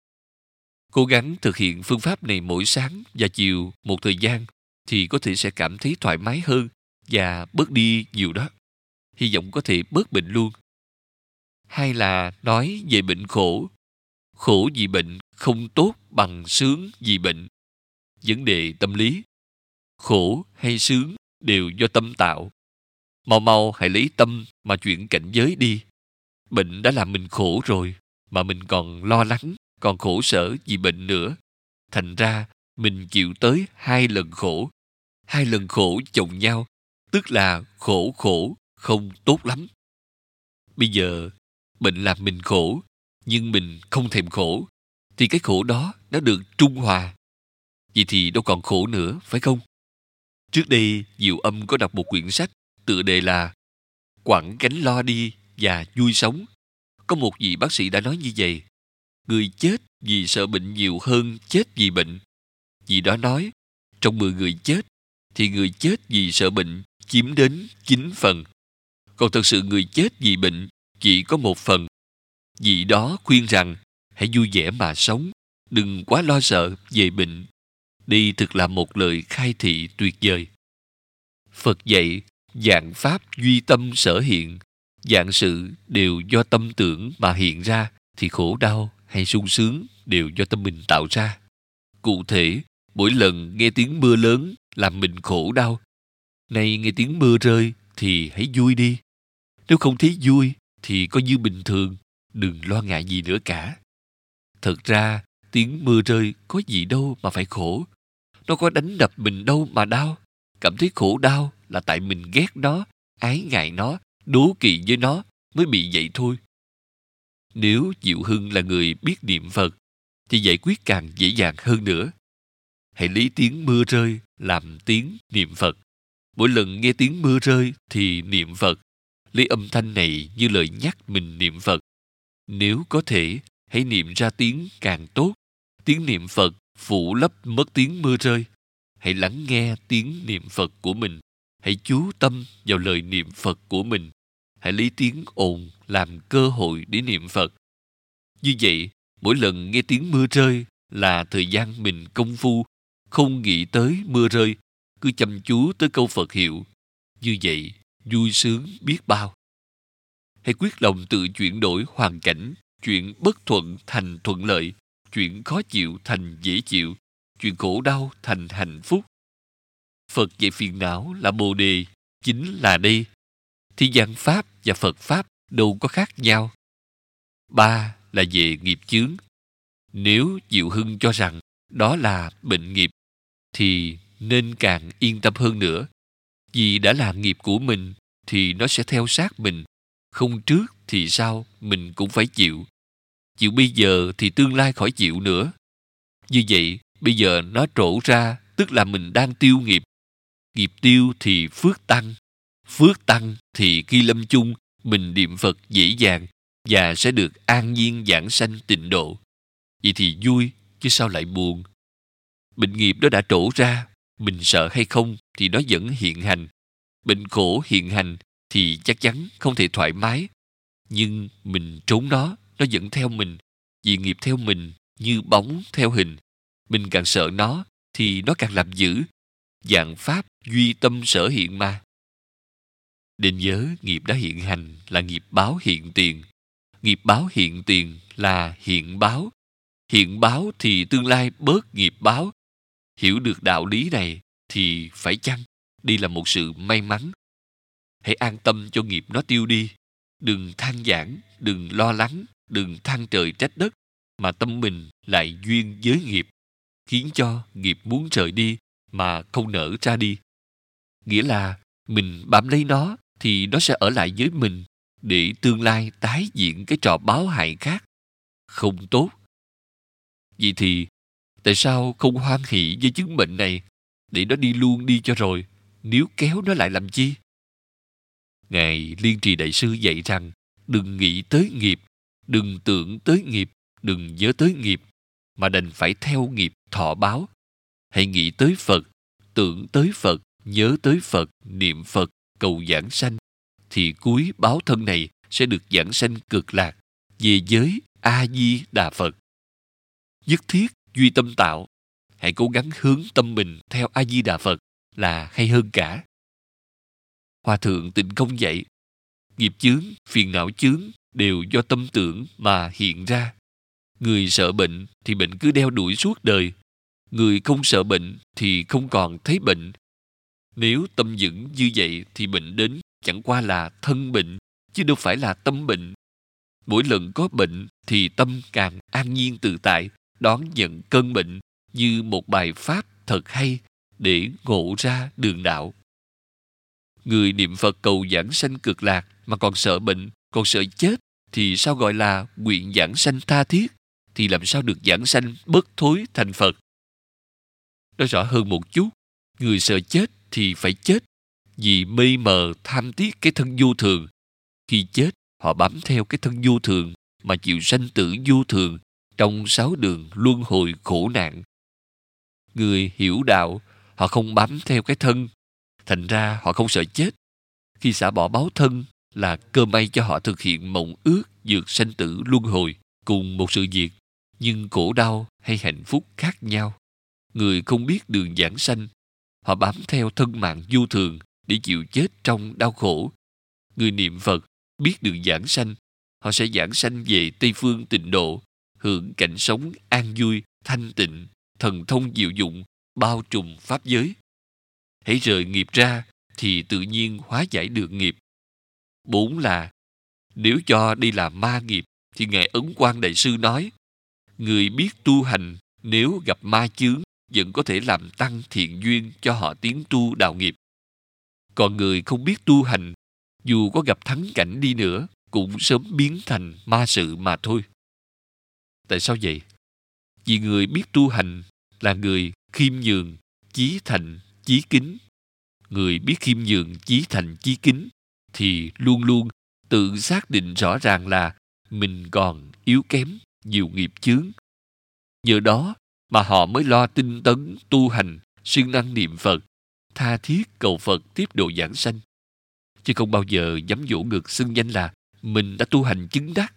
Cố gắng thực hiện phương pháp này mỗi sáng và chiều một thời gian thì có thể sẽ cảm thấy thoải mái hơn và bớt đi nhiều đó. Hy vọng có thể bớt bệnh luôn. Hay là nói về bệnh khổ. Khổ vì bệnh không tốt bằng sướng vì bệnh. Vấn đề tâm lý. Khổ hay sướng đều do tâm tạo. Mau mau hãy lấy tâm mà chuyển cảnh giới đi. Bệnh đã làm mình khổ rồi, mà mình còn lo lắng, còn khổ sở vì bệnh nữa. Thành ra, mình chịu tới hai lần khổ. Hai lần khổ chồng nhau, tức là khổ khổ, không tốt lắm. Bây giờ, bệnh làm mình khổ, nhưng mình không thèm khổ, thì cái khổ đó nó được trung hòa. Vậy thì đâu còn khổ nữa, phải không? Trước đây, Diệu Âm có đọc một quyển sách tựa đề là Quẳng gánh lo đi và vui sống. Có một vị bác sĩ đã nói như vậy: người chết vì sợ bệnh nhiều hơn chết vì bệnh. Vị đó nói, trong mười người chết, thì người chết vì sợ bệnh chiếm đến chín phần. Còn thật sự người chết vì bệnh chỉ có một phần. Vị đó khuyên rằng, hãy vui vẻ mà sống, đừng quá lo sợ về bệnh. Đây thực là một lời khai thị tuyệt vời. Phật dạy, vạn pháp duy tâm sở hiện, vạn sự đều do tâm tưởng mà hiện ra, thì khổ đau hay sung sướng đều do tâm mình tạo ra. Cụ thể, mỗi lần nghe tiếng mưa lớn làm mình khổ đau, nay nghe tiếng mưa rơi thì hãy vui đi. Nếu không thấy vui thì coi như bình thường, đừng lo ngại gì nữa cả. Thật ra, tiếng mưa rơi có gì đâu mà phải khổ. Nó có đánh đập mình đâu mà đau. Cảm thấy khổ đau là tại mình ghét nó, ái ngại nó, đố kỵ với nó mới bị vậy thôi. Nếu Diệu Hưng là người biết niệm Phật, thì giải quyết càng dễ dàng hơn nữa. Hãy lấy tiếng mưa rơi làm tiếng niệm Phật. Mỗi lần nghe tiếng mưa rơi thì niệm Phật. Lấy âm thanh này như lời nhắc mình niệm Phật. Nếu có thể, hãy niệm ra tiếng càng tốt. Tiếng niệm Phật phủ lấp mất tiếng mưa rơi. Hãy lắng nghe tiếng niệm Phật của mình. Hãy chú tâm vào lời niệm Phật của mình. Hãy lấy tiếng ồn làm cơ hội để niệm Phật. Như vậy, mỗi lần nghe tiếng mưa rơi là thời gian mình công phu, không nghĩ tới mưa rơi, cứ chăm chú tới câu Phật hiệu. Như vậy, vui sướng biết bao. Hãy quyết lòng tự chuyển đổi hoàn cảnh, chuyện bất thuận thành thuận lợi, chuyện khó chịu thành dễ chịu, chuyện khổ đau thành hạnh phúc. Phật dạy phiền não là bồ đề, chính là đây. Thì gian Pháp và Phật Pháp đâu có khác nhau. Ba là về nghiệp chướng. Nếu Diệu Hưng cho rằng đó là bệnh nghiệp, thì nên càng yên tâm hơn nữa. Vì đã là nghiệp của mình, thì nó sẽ theo sát mình. Không trước thì sau, mình cũng phải chịu. Chịu bây giờ thì tương lai khỏi chịu nữa. Như vậy, bây giờ nó trổ ra, tức là mình đang tiêu nghiệp. Nghiệp tiêu thì phước tăng. Phước tăng thì khi lâm chung, mình niệm Phật dễ dàng và sẽ được an nhiên vãng sanh tịnh độ. Vậy thì vui, chứ sao lại buồn? Bệnh nghiệp đó đã trổ ra, mình sợ hay không thì nó vẫn hiện hành. Bệnh khổ hiện hành thì chắc chắn không thể thoải mái. Nhưng mình trốn nó, nó vẫn theo mình. Vì nghiệp theo mình như bóng theo hình. Mình càng sợ nó thì nó càng làm dữ. Vạn pháp duy tâm sở hiện mà. Nên nhớ nghiệp đã hiện hành là nghiệp báo hiện tiền. Nghiệp báo hiện tiền là hiện báo. Hiện báo thì tương lai bớt nghiệp báo. Hiểu được đạo lý này thì phải chăng đây là một sự may mắn. Hãy an tâm cho nghiệp nó tiêu đi. Đừng than vãn, đừng lo lắng, đừng than trời trách đất, mà tâm mình lại duyên với nghiệp, khiến cho nghiệp muốn rời đi mà không nở ra đi. Nghĩa là mình bám lấy nó thì nó sẽ ở lại với mình để tương lai tái diễn cái trò báo hại khác. Không tốt. Vậy thì tại sao không hoan hỷ với chứng bệnh này để nó đi luôn đi cho rồi, nếu kéo nó lại làm chi? Ngài Liên Trì Đại Sư dạy rằng đừng nghĩ tới nghiệp, đừng tưởng tới nghiệp, đừng nhớ tới nghiệp, mà đành phải theo nghiệp thọ báo. Hãy nghĩ tới Phật, tưởng tới Phật, nhớ tới Phật, niệm Phật, cầu giảng sanh, thì cuối báo thân này sẽ được giảng sanh cực lạc về giới A Di Đà Phật. Nhất thiết duy tâm tạo. Hãy cố gắng hướng tâm mình theo A Di Đà Phật là hay hơn cả. Hòa thượng Tịnh Không dạy, nghiệp chướng, phiền não chướng đều do tâm tưởng mà hiện ra. Người sợ bệnh thì bệnh cứ đeo đuổi suốt đời. Người không sợ bệnh thì không còn thấy bệnh. Nếu tâm vững như vậy thì bệnh đến chẳng qua là thân bệnh, chứ đâu phải là tâm bệnh. Mỗi lần có bệnh thì tâm càng an nhiên tự tại, đón nhận cơn bệnh như một bài pháp thật hay để ngộ ra đường đạo. Người niệm Phật cầu giảng sanh cực lạc mà còn sợ bệnh, còn sợ chết thì sao gọi là nguyện giảng sanh tha thiết, thì làm sao được giảng sanh bất thối thành Phật. Nói rõ hơn một chút, người sợ chết thì phải chết vì mê mờ tham tiếc cái thân vô thường. Khi chết, họ bám theo cái thân vô thường mà chịu sanh tử vô thường trong sáu đường luân hồi khổ nạn. Người hiểu đạo, họ không bám theo cái thân, thành ra họ không sợ chết. Khi xả bỏ báo thân là cơ may cho họ thực hiện mộng ước vượt sanh tử luân hồi, cùng một sự việc, nhưng khổ đau hay hạnh phúc khác nhau. Người không biết đường giảng sanh, họ bám theo thân mạng vô thường để chịu chết trong đau khổ. Người niệm Phật biết đường giảng sanh, họ sẽ giảng sanh về Tây Phương Tịnh Độ, hưởng cảnh sống an vui, thanh tịnh, thần thông diệu dụng, bao trùm pháp giới. Hãy rời nghiệp ra thì tự nhiên hóa giải được nghiệp. Bốn là, nếu cho đây là ma nghiệp thì Ngài Ấn Quang Đại Sư nói, người biết tu hành nếu gặp ma chướng vẫn có thể làm tăng thiện duyên cho họ tiến tu đạo nghiệp. Còn người không biết tu hành, dù có gặp thắng cảnh đi nữa, cũng sớm biến thành ma sự mà thôi. Tại sao vậy? Vì người biết tu hành là người khiêm nhường, chí thành, chí kính. Người biết khiêm nhường, chí thành, chí kính thì luôn luôn tự xác định rõ ràng là mình còn yếu kém, nhiều nghiệp chướng. Nhờ đó mà họ mới lo tinh tấn tu hành, siêng năng niệm Phật, tha thiết cầu Phật tiếp độ giảng sanh, chứ không bao giờ dám dỗ ngực xưng danh là mình đã tu hành chứng đắc.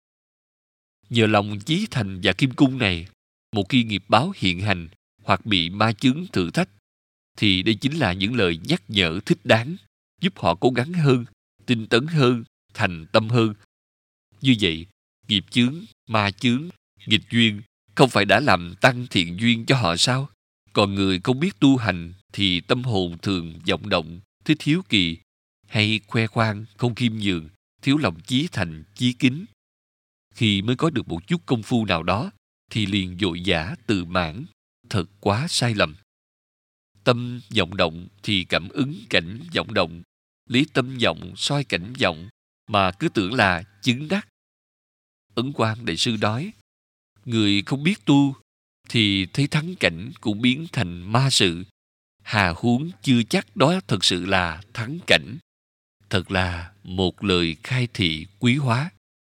Nhờ lòng chí thành và kim cung này, một khi nghiệp báo hiện hành hoặc bị ma chướng thử thách, thì đây chính là những lời nhắc nhở thích đáng, giúp họ cố gắng hơn, tinh tấn hơn, thành tâm hơn. Như vậy, nghiệp chướng, ma chướng, nghịch duyên không phải đã làm tăng thiện duyên cho họ sao? Còn người không biết tu hành thì tâm hồn thường vọng động, thích hiếu kỳ, hay khoe khoang, không khiêm nhường, thiếu lòng chí thành, chí kính. Khi mới có được một chút công phu nào đó thì liền vội vã tự mãn, thật quá sai lầm. Tâm vọng động thì cảm ứng cảnh vọng động, lý tâm vọng soi cảnh vọng mà cứ tưởng là chứng đắc. Ấn Quang Đại Sư nói, người không biết tu thì thấy thắng cảnh cũng biến thành ma sự. Hà huống chưa chắc đó thật sự là thắng cảnh. Thật là một lời khai thị quý hóa.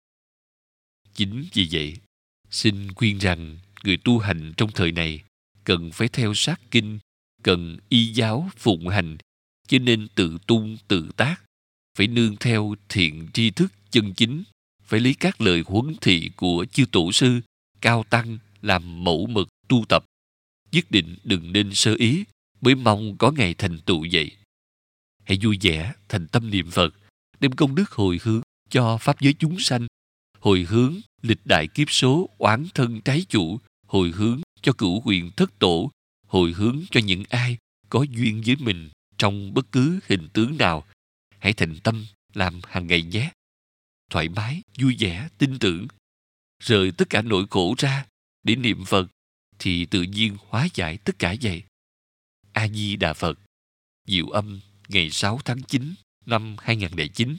Chính vì vậy, xin khuyên rằng người tu hành trong thời này cần phải theo sát kinh, cần y giáo phụng hành, chứ nên tự tung tự tác, phải nương theo thiện tri thức chân chính phải lấy các lời huấn thị của chư tổ sư, cao tăng làm mẫu mực tu tập. Nhất định đừng nên sơ ý, mới mong có ngày thành tựu vậy. Hãy vui vẻ, thành tâm niệm Phật, đem công đức hồi hướng cho pháp giới chúng sanh, hồi hướng lịch đại kiếp số oán thân trái chủ, hồi hướng cho cửu huyền thất tổ, hồi hướng cho những ai có duyên với mình trong bất cứ hình tướng nào. Hãy thành tâm làm hàng ngày nhé. Thoải mái, vui vẻ, tin tưởng, rời tất cả nỗi khổ ra để niệm Phật, thì tự nhiên hóa giải tất cả vậy. A Di Đà Phật. Diệu Âm, ngày sáu tháng chín năm hai nghìn không trăm lẻ chín.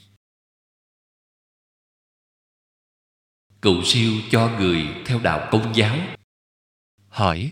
Cầu siêu cho người theo đạo Công giáo. Hỏi: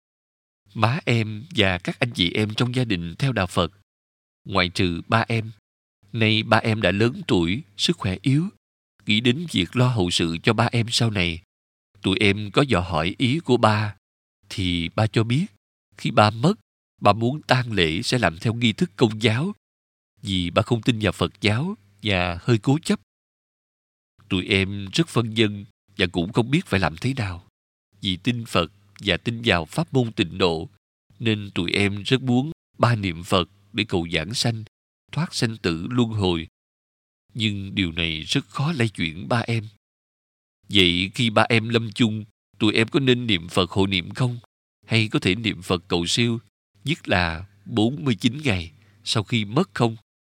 má em và các anh chị em trong gia đình theo đạo Phật, ngoại trừ ba em. Nay ba em đã lớn tuổi, sức khỏe yếu. Nghĩ đến việc lo hậu sự cho ba em sau này, tụi em có dò hỏi ý của ba, thì ba cho biết khi ba mất, ba muốn tang lễ sẽ làm theo nghi thức Công giáo, vì ba không tin vào Phật giáo và hơi cố chấp. Tụi em rất phân vân và cũng không biết phải làm thế nào. Vì tin Phật và tin vào pháp môn tịnh độ, nên tụi em rất muốn ba niệm Phật để cầu giảng sanh, thoát sanh tử luân hồi. Nhưng điều này rất khó lay chuyển ba em. Vậy khi ba em lâm chung, tụi em có nên niệm Phật hộ niệm không? Hay có thể niệm Phật cầu siêu, nhất là bốn mươi chín ngày sau khi mất không?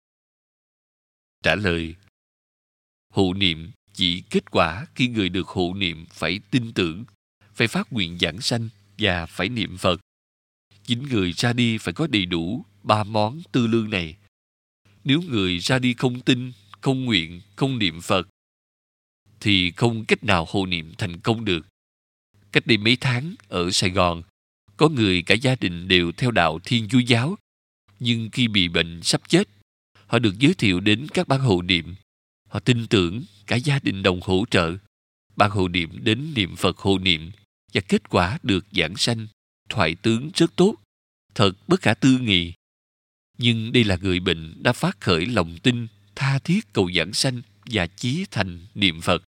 Trả lời: hộ niệm chỉ kết quả khi người được hộ niệm phải tin tưởng, phải phát nguyện giảng sanh và phải niệm Phật. Chính người ra đi phải có đầy đủ ba món tư lương này. Nếu người ra đi không tin, không nguyện, không niệm Phật, thì không cách nào hộ niệm thành công được. Cách đây mấy tháng ở Sài Gòn, có người cả gia đình đều theo đạo Thiên Chúa giáo, nhưng khi bị bệnh sắp chết, họ được giới thiệu đến các ban hộ niệm. Họ tin tưởng, cả gia đình đồng hỗ trợ. Ban hộ niệm đến niệm Phật hộ niệm, và kết quả được giảng sanh, thoại tướng rất tốt, thật bất khả tư nghị. Nhưng đây là người bệnh đã phát khởi lòng tin, tha thiết cầu giảng sanh và chí thành niệm Phật.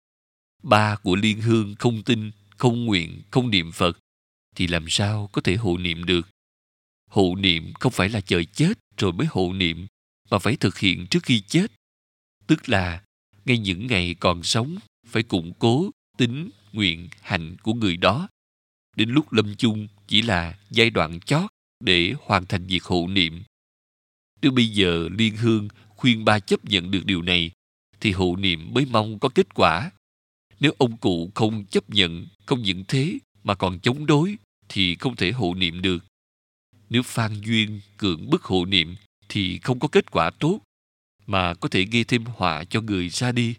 Ba của Liên Hương không tin, không nguyện, không niệm Phật, thì làm sao có thể hộ niệm được? Hộ niệm không phải là chờ chết rồi mới hộ niệm, mà phải thực hiện trước khi chết. Tức là ngay những ngày còn sống phải củng cố tính, nguyện, hành của người đó. Đến lúc lâm chung chỉ là giai đoạn chót để hoàn thành việc hộ niệm. Nếu bây giờ Liên Hương khuyên ba chấp nhận được điều này, thì hộ niệm mới mong có kết quả. Nếu ông cụ không chấp nhận, không những thế mà còn chống đối, thì không thể hộ niệm được. Nếu Phan Duyên cưỡng bức hộ niệm, thì không có kết quả tốt, mà có thể gây thêm họa cho người ra đi.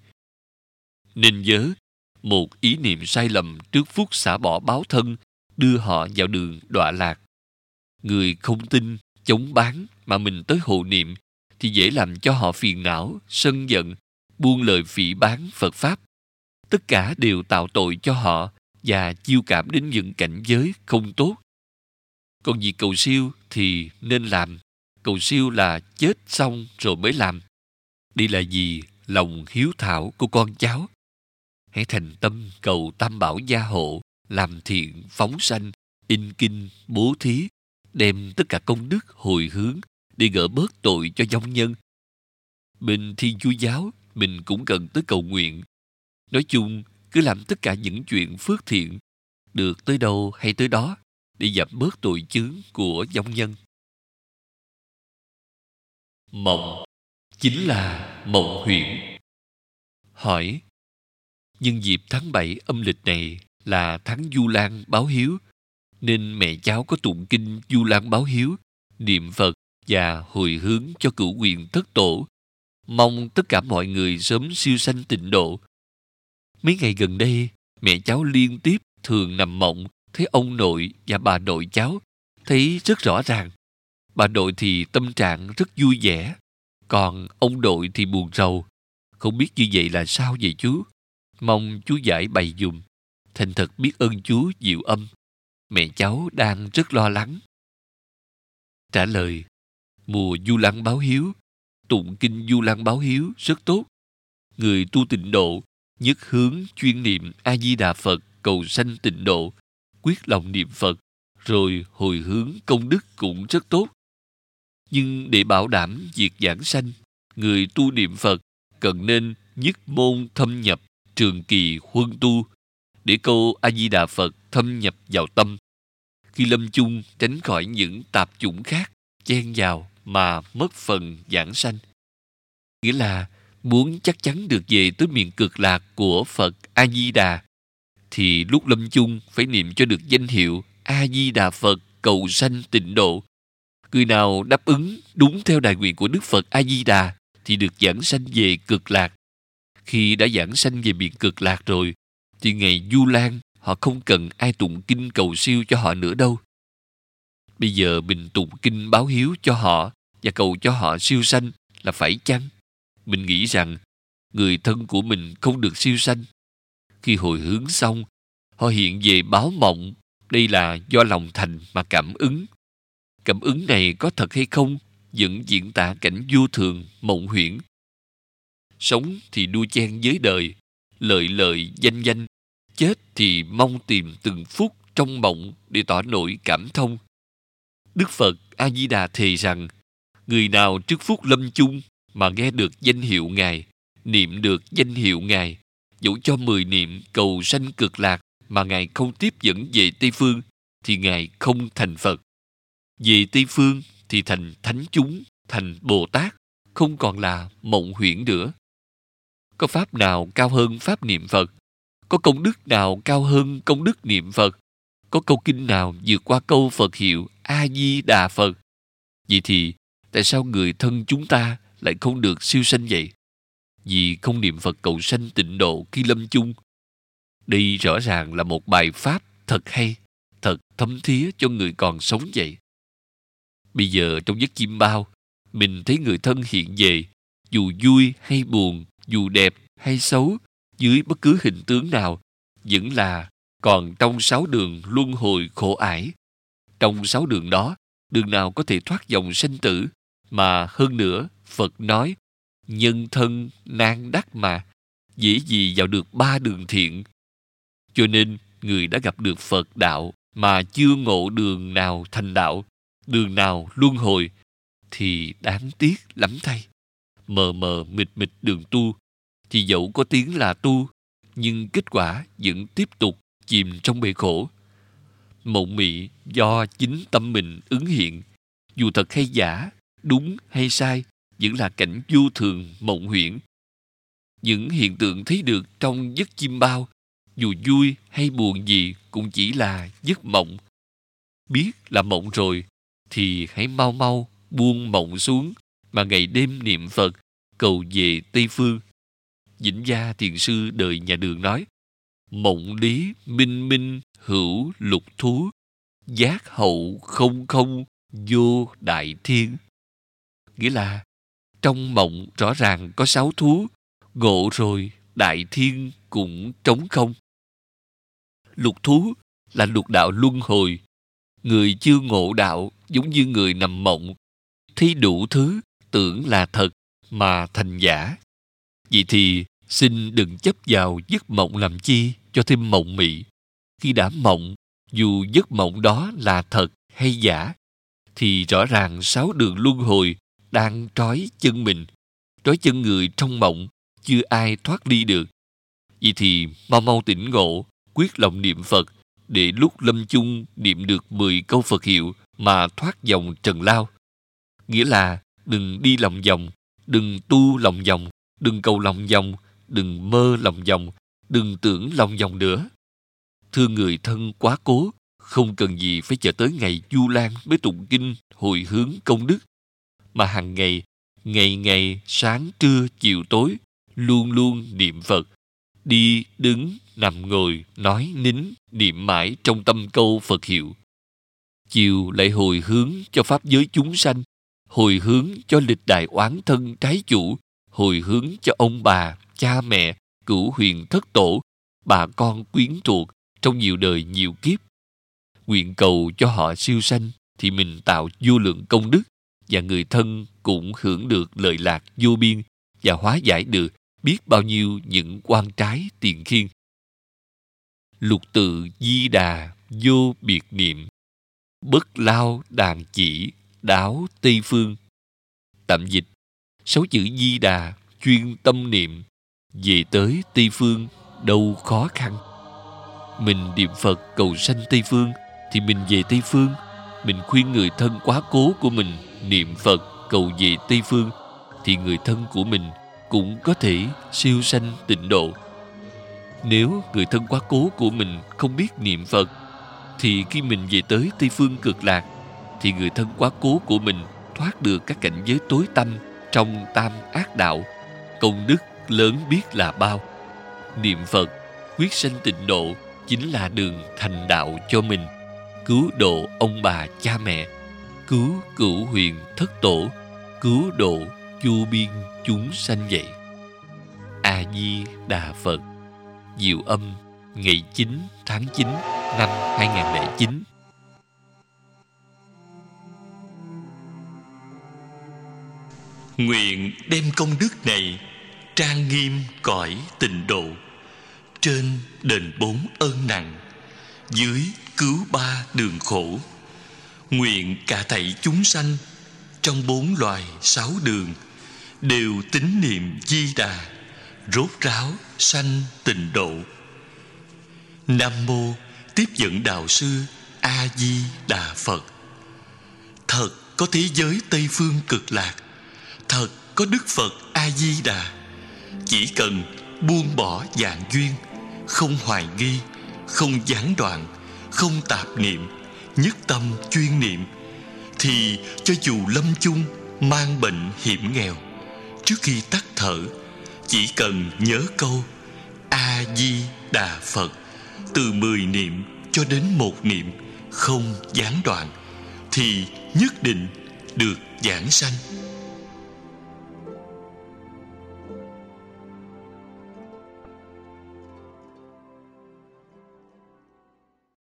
Nên nhớ, một ý niệm sai lầm trước phút xả bỏ báo thân đưa họ vào đường đọa lạc. Người không tin, chống bán mà mình tới hộ niệm thì dễ làm cho họ phiền não, sân giận, buông lời phỉ báng Phật Pháp. Tất cả đều tạo tội cho họ và chiêu cảm đến những cảnh giới không tốt. Còn việc cầu siêu thì nên làm. Cầu siêu là chết xong rồi mới làm. Đây là vì lòng hiếu thảo của con cháu. Hãy thành tâm cầu Tam Bảo gia hộ, làm thiện, phóng sanh, in kinh, bố thí, đem tất cả công đức hồi hướng để gỡ bớt tội cho vong nhân. Bên Thiên Chúa giáo, mình cũng cần tới cầu nguyện. Nói chung, cứ làm tất cả những chuyện phước thiện, được tới đâu hay tới đó, để giảm bớt tội chướng của vong nhân. Mộng chính là mộng huyễn. Hỏi: nhân dịp tháng bảy âm lịch này là tháng Vu Lan báo hiếu, nên mẹ cháu có tụng kinh Vu Lan báo hiếu, niệm Phật và hồi hướng cho cửu quyền thất tổ, mong tất cả mọi người sớm siêu sanh tịnh độ. Mấy ngày gần đây, mẹ cháu liên tiếp thường nằm mộng thấy ông nội và bà nội cháu, thấy rất rõ ràng. Bà nội thì tâm trạng rất vui vẻ, còn ông nội thì buồn rầu. Không biết như vậy là sao vậy chú? Mong chú giải bày dùm. Thành thật biết ơn chú Diệu Âm. Mẹ cháu đang rất lo lắng. Trả lời: mùa Vu Lan báo hiếu, tụng kinh Vu Lan báo hiếu rất tốt. người tu tịnh độ nhất hướng chuyên niệm A Di Đà Phật cầu sanh tịnh độ, quyết lòng niệm Phật, rồi hồi hướng công đức cũng rất tốt. Nhưng để bảo đảm việc giảng sanh, người tu niệm Phật cần nên nhất môn thâm nhập, trường kỳ huân tu, để câu A Di Đà Phật thâm nhập vào tâm. Khi lâm chung tránh khỏi những tạp chủng khác chen vào mà mất phần giảng sanh. Nghĩa là muốn chắc chắn được về tới miền cực lạc của Phật A Di Đà, thì lúc lâm chung phải niệm cho được danh hiệu A Di Đà Phật cầu sanh tịnh độ. Người nào đáp ứng đúng theo đại nguyện của Đức Phật A Di Đà thì được giảng sanh về cực lạc. Khi đã giảng sanh về miền cực lạc rồi, thì ngày Du Lan họ không cần ai tụng kinh cầu siêu cho họ nữa đâu. Bây giờ mình tụng kinh báo hiếu cho họ và cầu cho họ siêu sanh là phải chăng? Mình nghĩ rằng người thân của mình không được siêu sanh. Khi hồi hướng xong, họ hiện về báo mộng. Đây là do lòng thành mà cảm ứng. Cảm ứng này có thật hay không vẫn diễn tả cảnh vô thường, mộng huyễn. Sống thì đua chen với đời, lợi lợi danh danh. Chết thì mong tìm từng phút trong mộng để tỏ nỗi cảm thông. Đức Phật A Di Đà thề rằng, người nào trước phút lâm chung mà nghe được danh hiệu Ngài, niệm được danh hiệu Ngài, dẫu cho mười niệm cầu sanh cực lạc mà Ngài không tiếp dẫn về Tây Phương, thì Ngài không thành Phật. Về Tây Phương thì thành thánh chúng, thành Bồ Tát, không còn là mộng huyễn nữa. Có pháp nào cao hơn pháp niệm Phật? Có công đức nào cao hơn công đức niệm Phật? Có câu kinh nào vượt qua câu Phật hiệu A Di Đà Phật? Vậy thì tại sao người thân chúng ta lại không được siêu sanh vậy? Vì không niệm Phật cầu sanh tịnh độ khi lâm chung. Đây rõ ràng là một bài pháp thật hay, thật thấm thía cho người còn sống vậy. Bây giờ trong giấc chiêm bao, mình thấy người thân hiện về, dù vui hay buồn, dù đẹp hay xấu, dưới bất cứ hình tướng nào, vẫn là còn trong sáu đường luân hồi khổ ải. Trong sáu đường đó, đường nào có thể thoát dòng sanh tử, mà hơn nữa, Phật nói, nhân thân nan đắc mà, dễ gì vào được ba đường thiện. Cho nên, người đã gặp được Phật đạo mà chưa ngộ đường nào thành đạo, đường nào luân hồi, thì đáng tiếc lắm thay. Mờ mờ mịt mịt đường tu, thì dẫu có tiếng là tu, nhưng kết quả vẫn tiếp tục chìm trong bể khổ. Mộng mị do chính tâm mình ứng hiện, dù thật hay giả, đúng hay sai, vẫn là cảnh vô thường mộng huyễn. Những hiện tượng thấy được trong giấc chiêm bao, dù vui hay buồn gì cũng chỉ là giấc mộng. Biết là mộng rồi, thì hãy mau mau buông mộng xuống, mà ngày đêm niệm Phật, cầu về Tây Phương. Vĩnh Gia Thiền Sư đời nhà Đường nói, mộng lý minh minh hữu lục thú, giác hậu không không vô đại thiên. Nghĩa là trong mộng rõ ràng có sáu thú, ngộ rồi đại thiên cũng trống không. Lục thú là lục đạo luân hồi. Người chưa ngộ đạo giống như người nằm mộng, thấy đủ thứ tưởng là thật mà thành giả. Vậy thì xin đừng chấp vào giấc mộng làm chi cho thêm mộng mị. Khi đã mộng, dù giấc mộng đó là thật hay giả, thì rõ ràng sáu đường luân hồi đang trói chân mình, trói chân người trong mộng, chưa ai thoát ly được. Vậy thì mau mau tỉnh ngộ, quyết lòng niệm Phật, để lúc lâm chung niệm được mười câu Phật hiệu mà thoát dòng trần lao. Nghĩa là đừng đi lòng vòng, đừng tu lòng vòng, đừng cầu lòng vòng, đừng mơ lòng vòng, đừng tưởng lòng vòng nữa. Thương người thân quá cố, không cần gì phải chờ tới ngày Du Lan mới tụng kinh hồi hướng công đức, mà hàng ngày, ngày ngày, sáng trưa chiều tối, luôn luôn niệm Phật. Đi, đứng, nằm ngồi, nói nín, niệm mãi trong tâm câu Phật hiệu. Chiều lại hồi hướng cho pháp giới chúng sanh, hồi hướng cho lịch đại oán thân trái chủ, hồi hướng cho ông bà, cha mẹ, cửu huyền thất tổ, bà con quyến thuộc trong nhiều đời nhiều kiếp. Nguyện cầu cho họ siêu sanh thì mình tạo vô lượng công đức, và người thân cũng hưởng được lợi lạc vô biên và hóa giải được biết bao nhiêu những quan trái tiền khiên. Lục tự di đà vô biệt niệm, bất lao đàn chỉ đáo Tây phương. Tạm dịch: sáu chữ di đà chuyên tâm niệm, về tới Tây phương đâu khó khăn. Mình niệm Phật cầu sanh Tây phương thì mình về Tây phương. Mình khuyên người thân quá cố của mình niệm Phật cầu về Tây phương thì người thân của mình cũng có thể siêu sanh tịnh độ. Nếu người thân quá cố của mình không biết niệm Phật thì khi mình về tới Tây phương cực lạc thì người thân quá cố của mình thoát được các cảnh giới tối tăm trong tam ác đạo, công đức lớn biết là bao. Niệm Phật quyết sanh tịnh độ chính là đường thành đạo cho mình, cứu độ ông bà cha mẹ, cứu cửu huyền thất tổ, cứu độ vô biên chúng sanh vậy. A Di Đà Phật. Diệu âm ngày chín tháng chín năm hai nghìn không trăm lẻ chín. Nguyện đem công đức này trang nghiêm cõi tịnh độ, trên đền bốn ơn nặng, dưới cứu ba đường khổ. Nguyện cả thảy chúng sanh trong bốn loài sáu đường đều tín niệm Di Đà, rốt ráo sanh tịnh độ. Nam mô Tiếp dẫn đạo sư A Di Đà Phật. Thật có thế giới Tây phương cực lạc, thật có Đức Phật A Di Đà. Chỉ cần buông bỏ vạn duyên, không hoài nghi, không gián đoạn, không tạp niệm, nhất tâm chuyên niệm, thì cho dù lâm chung mang bệnh hiểm nghèo, trước khi tắt thở chỉ cần nhớ câu A Di Đà Phật từ mười niệm cho đến một niệm, không gián đoạn, thì nhất định được giảng sanh.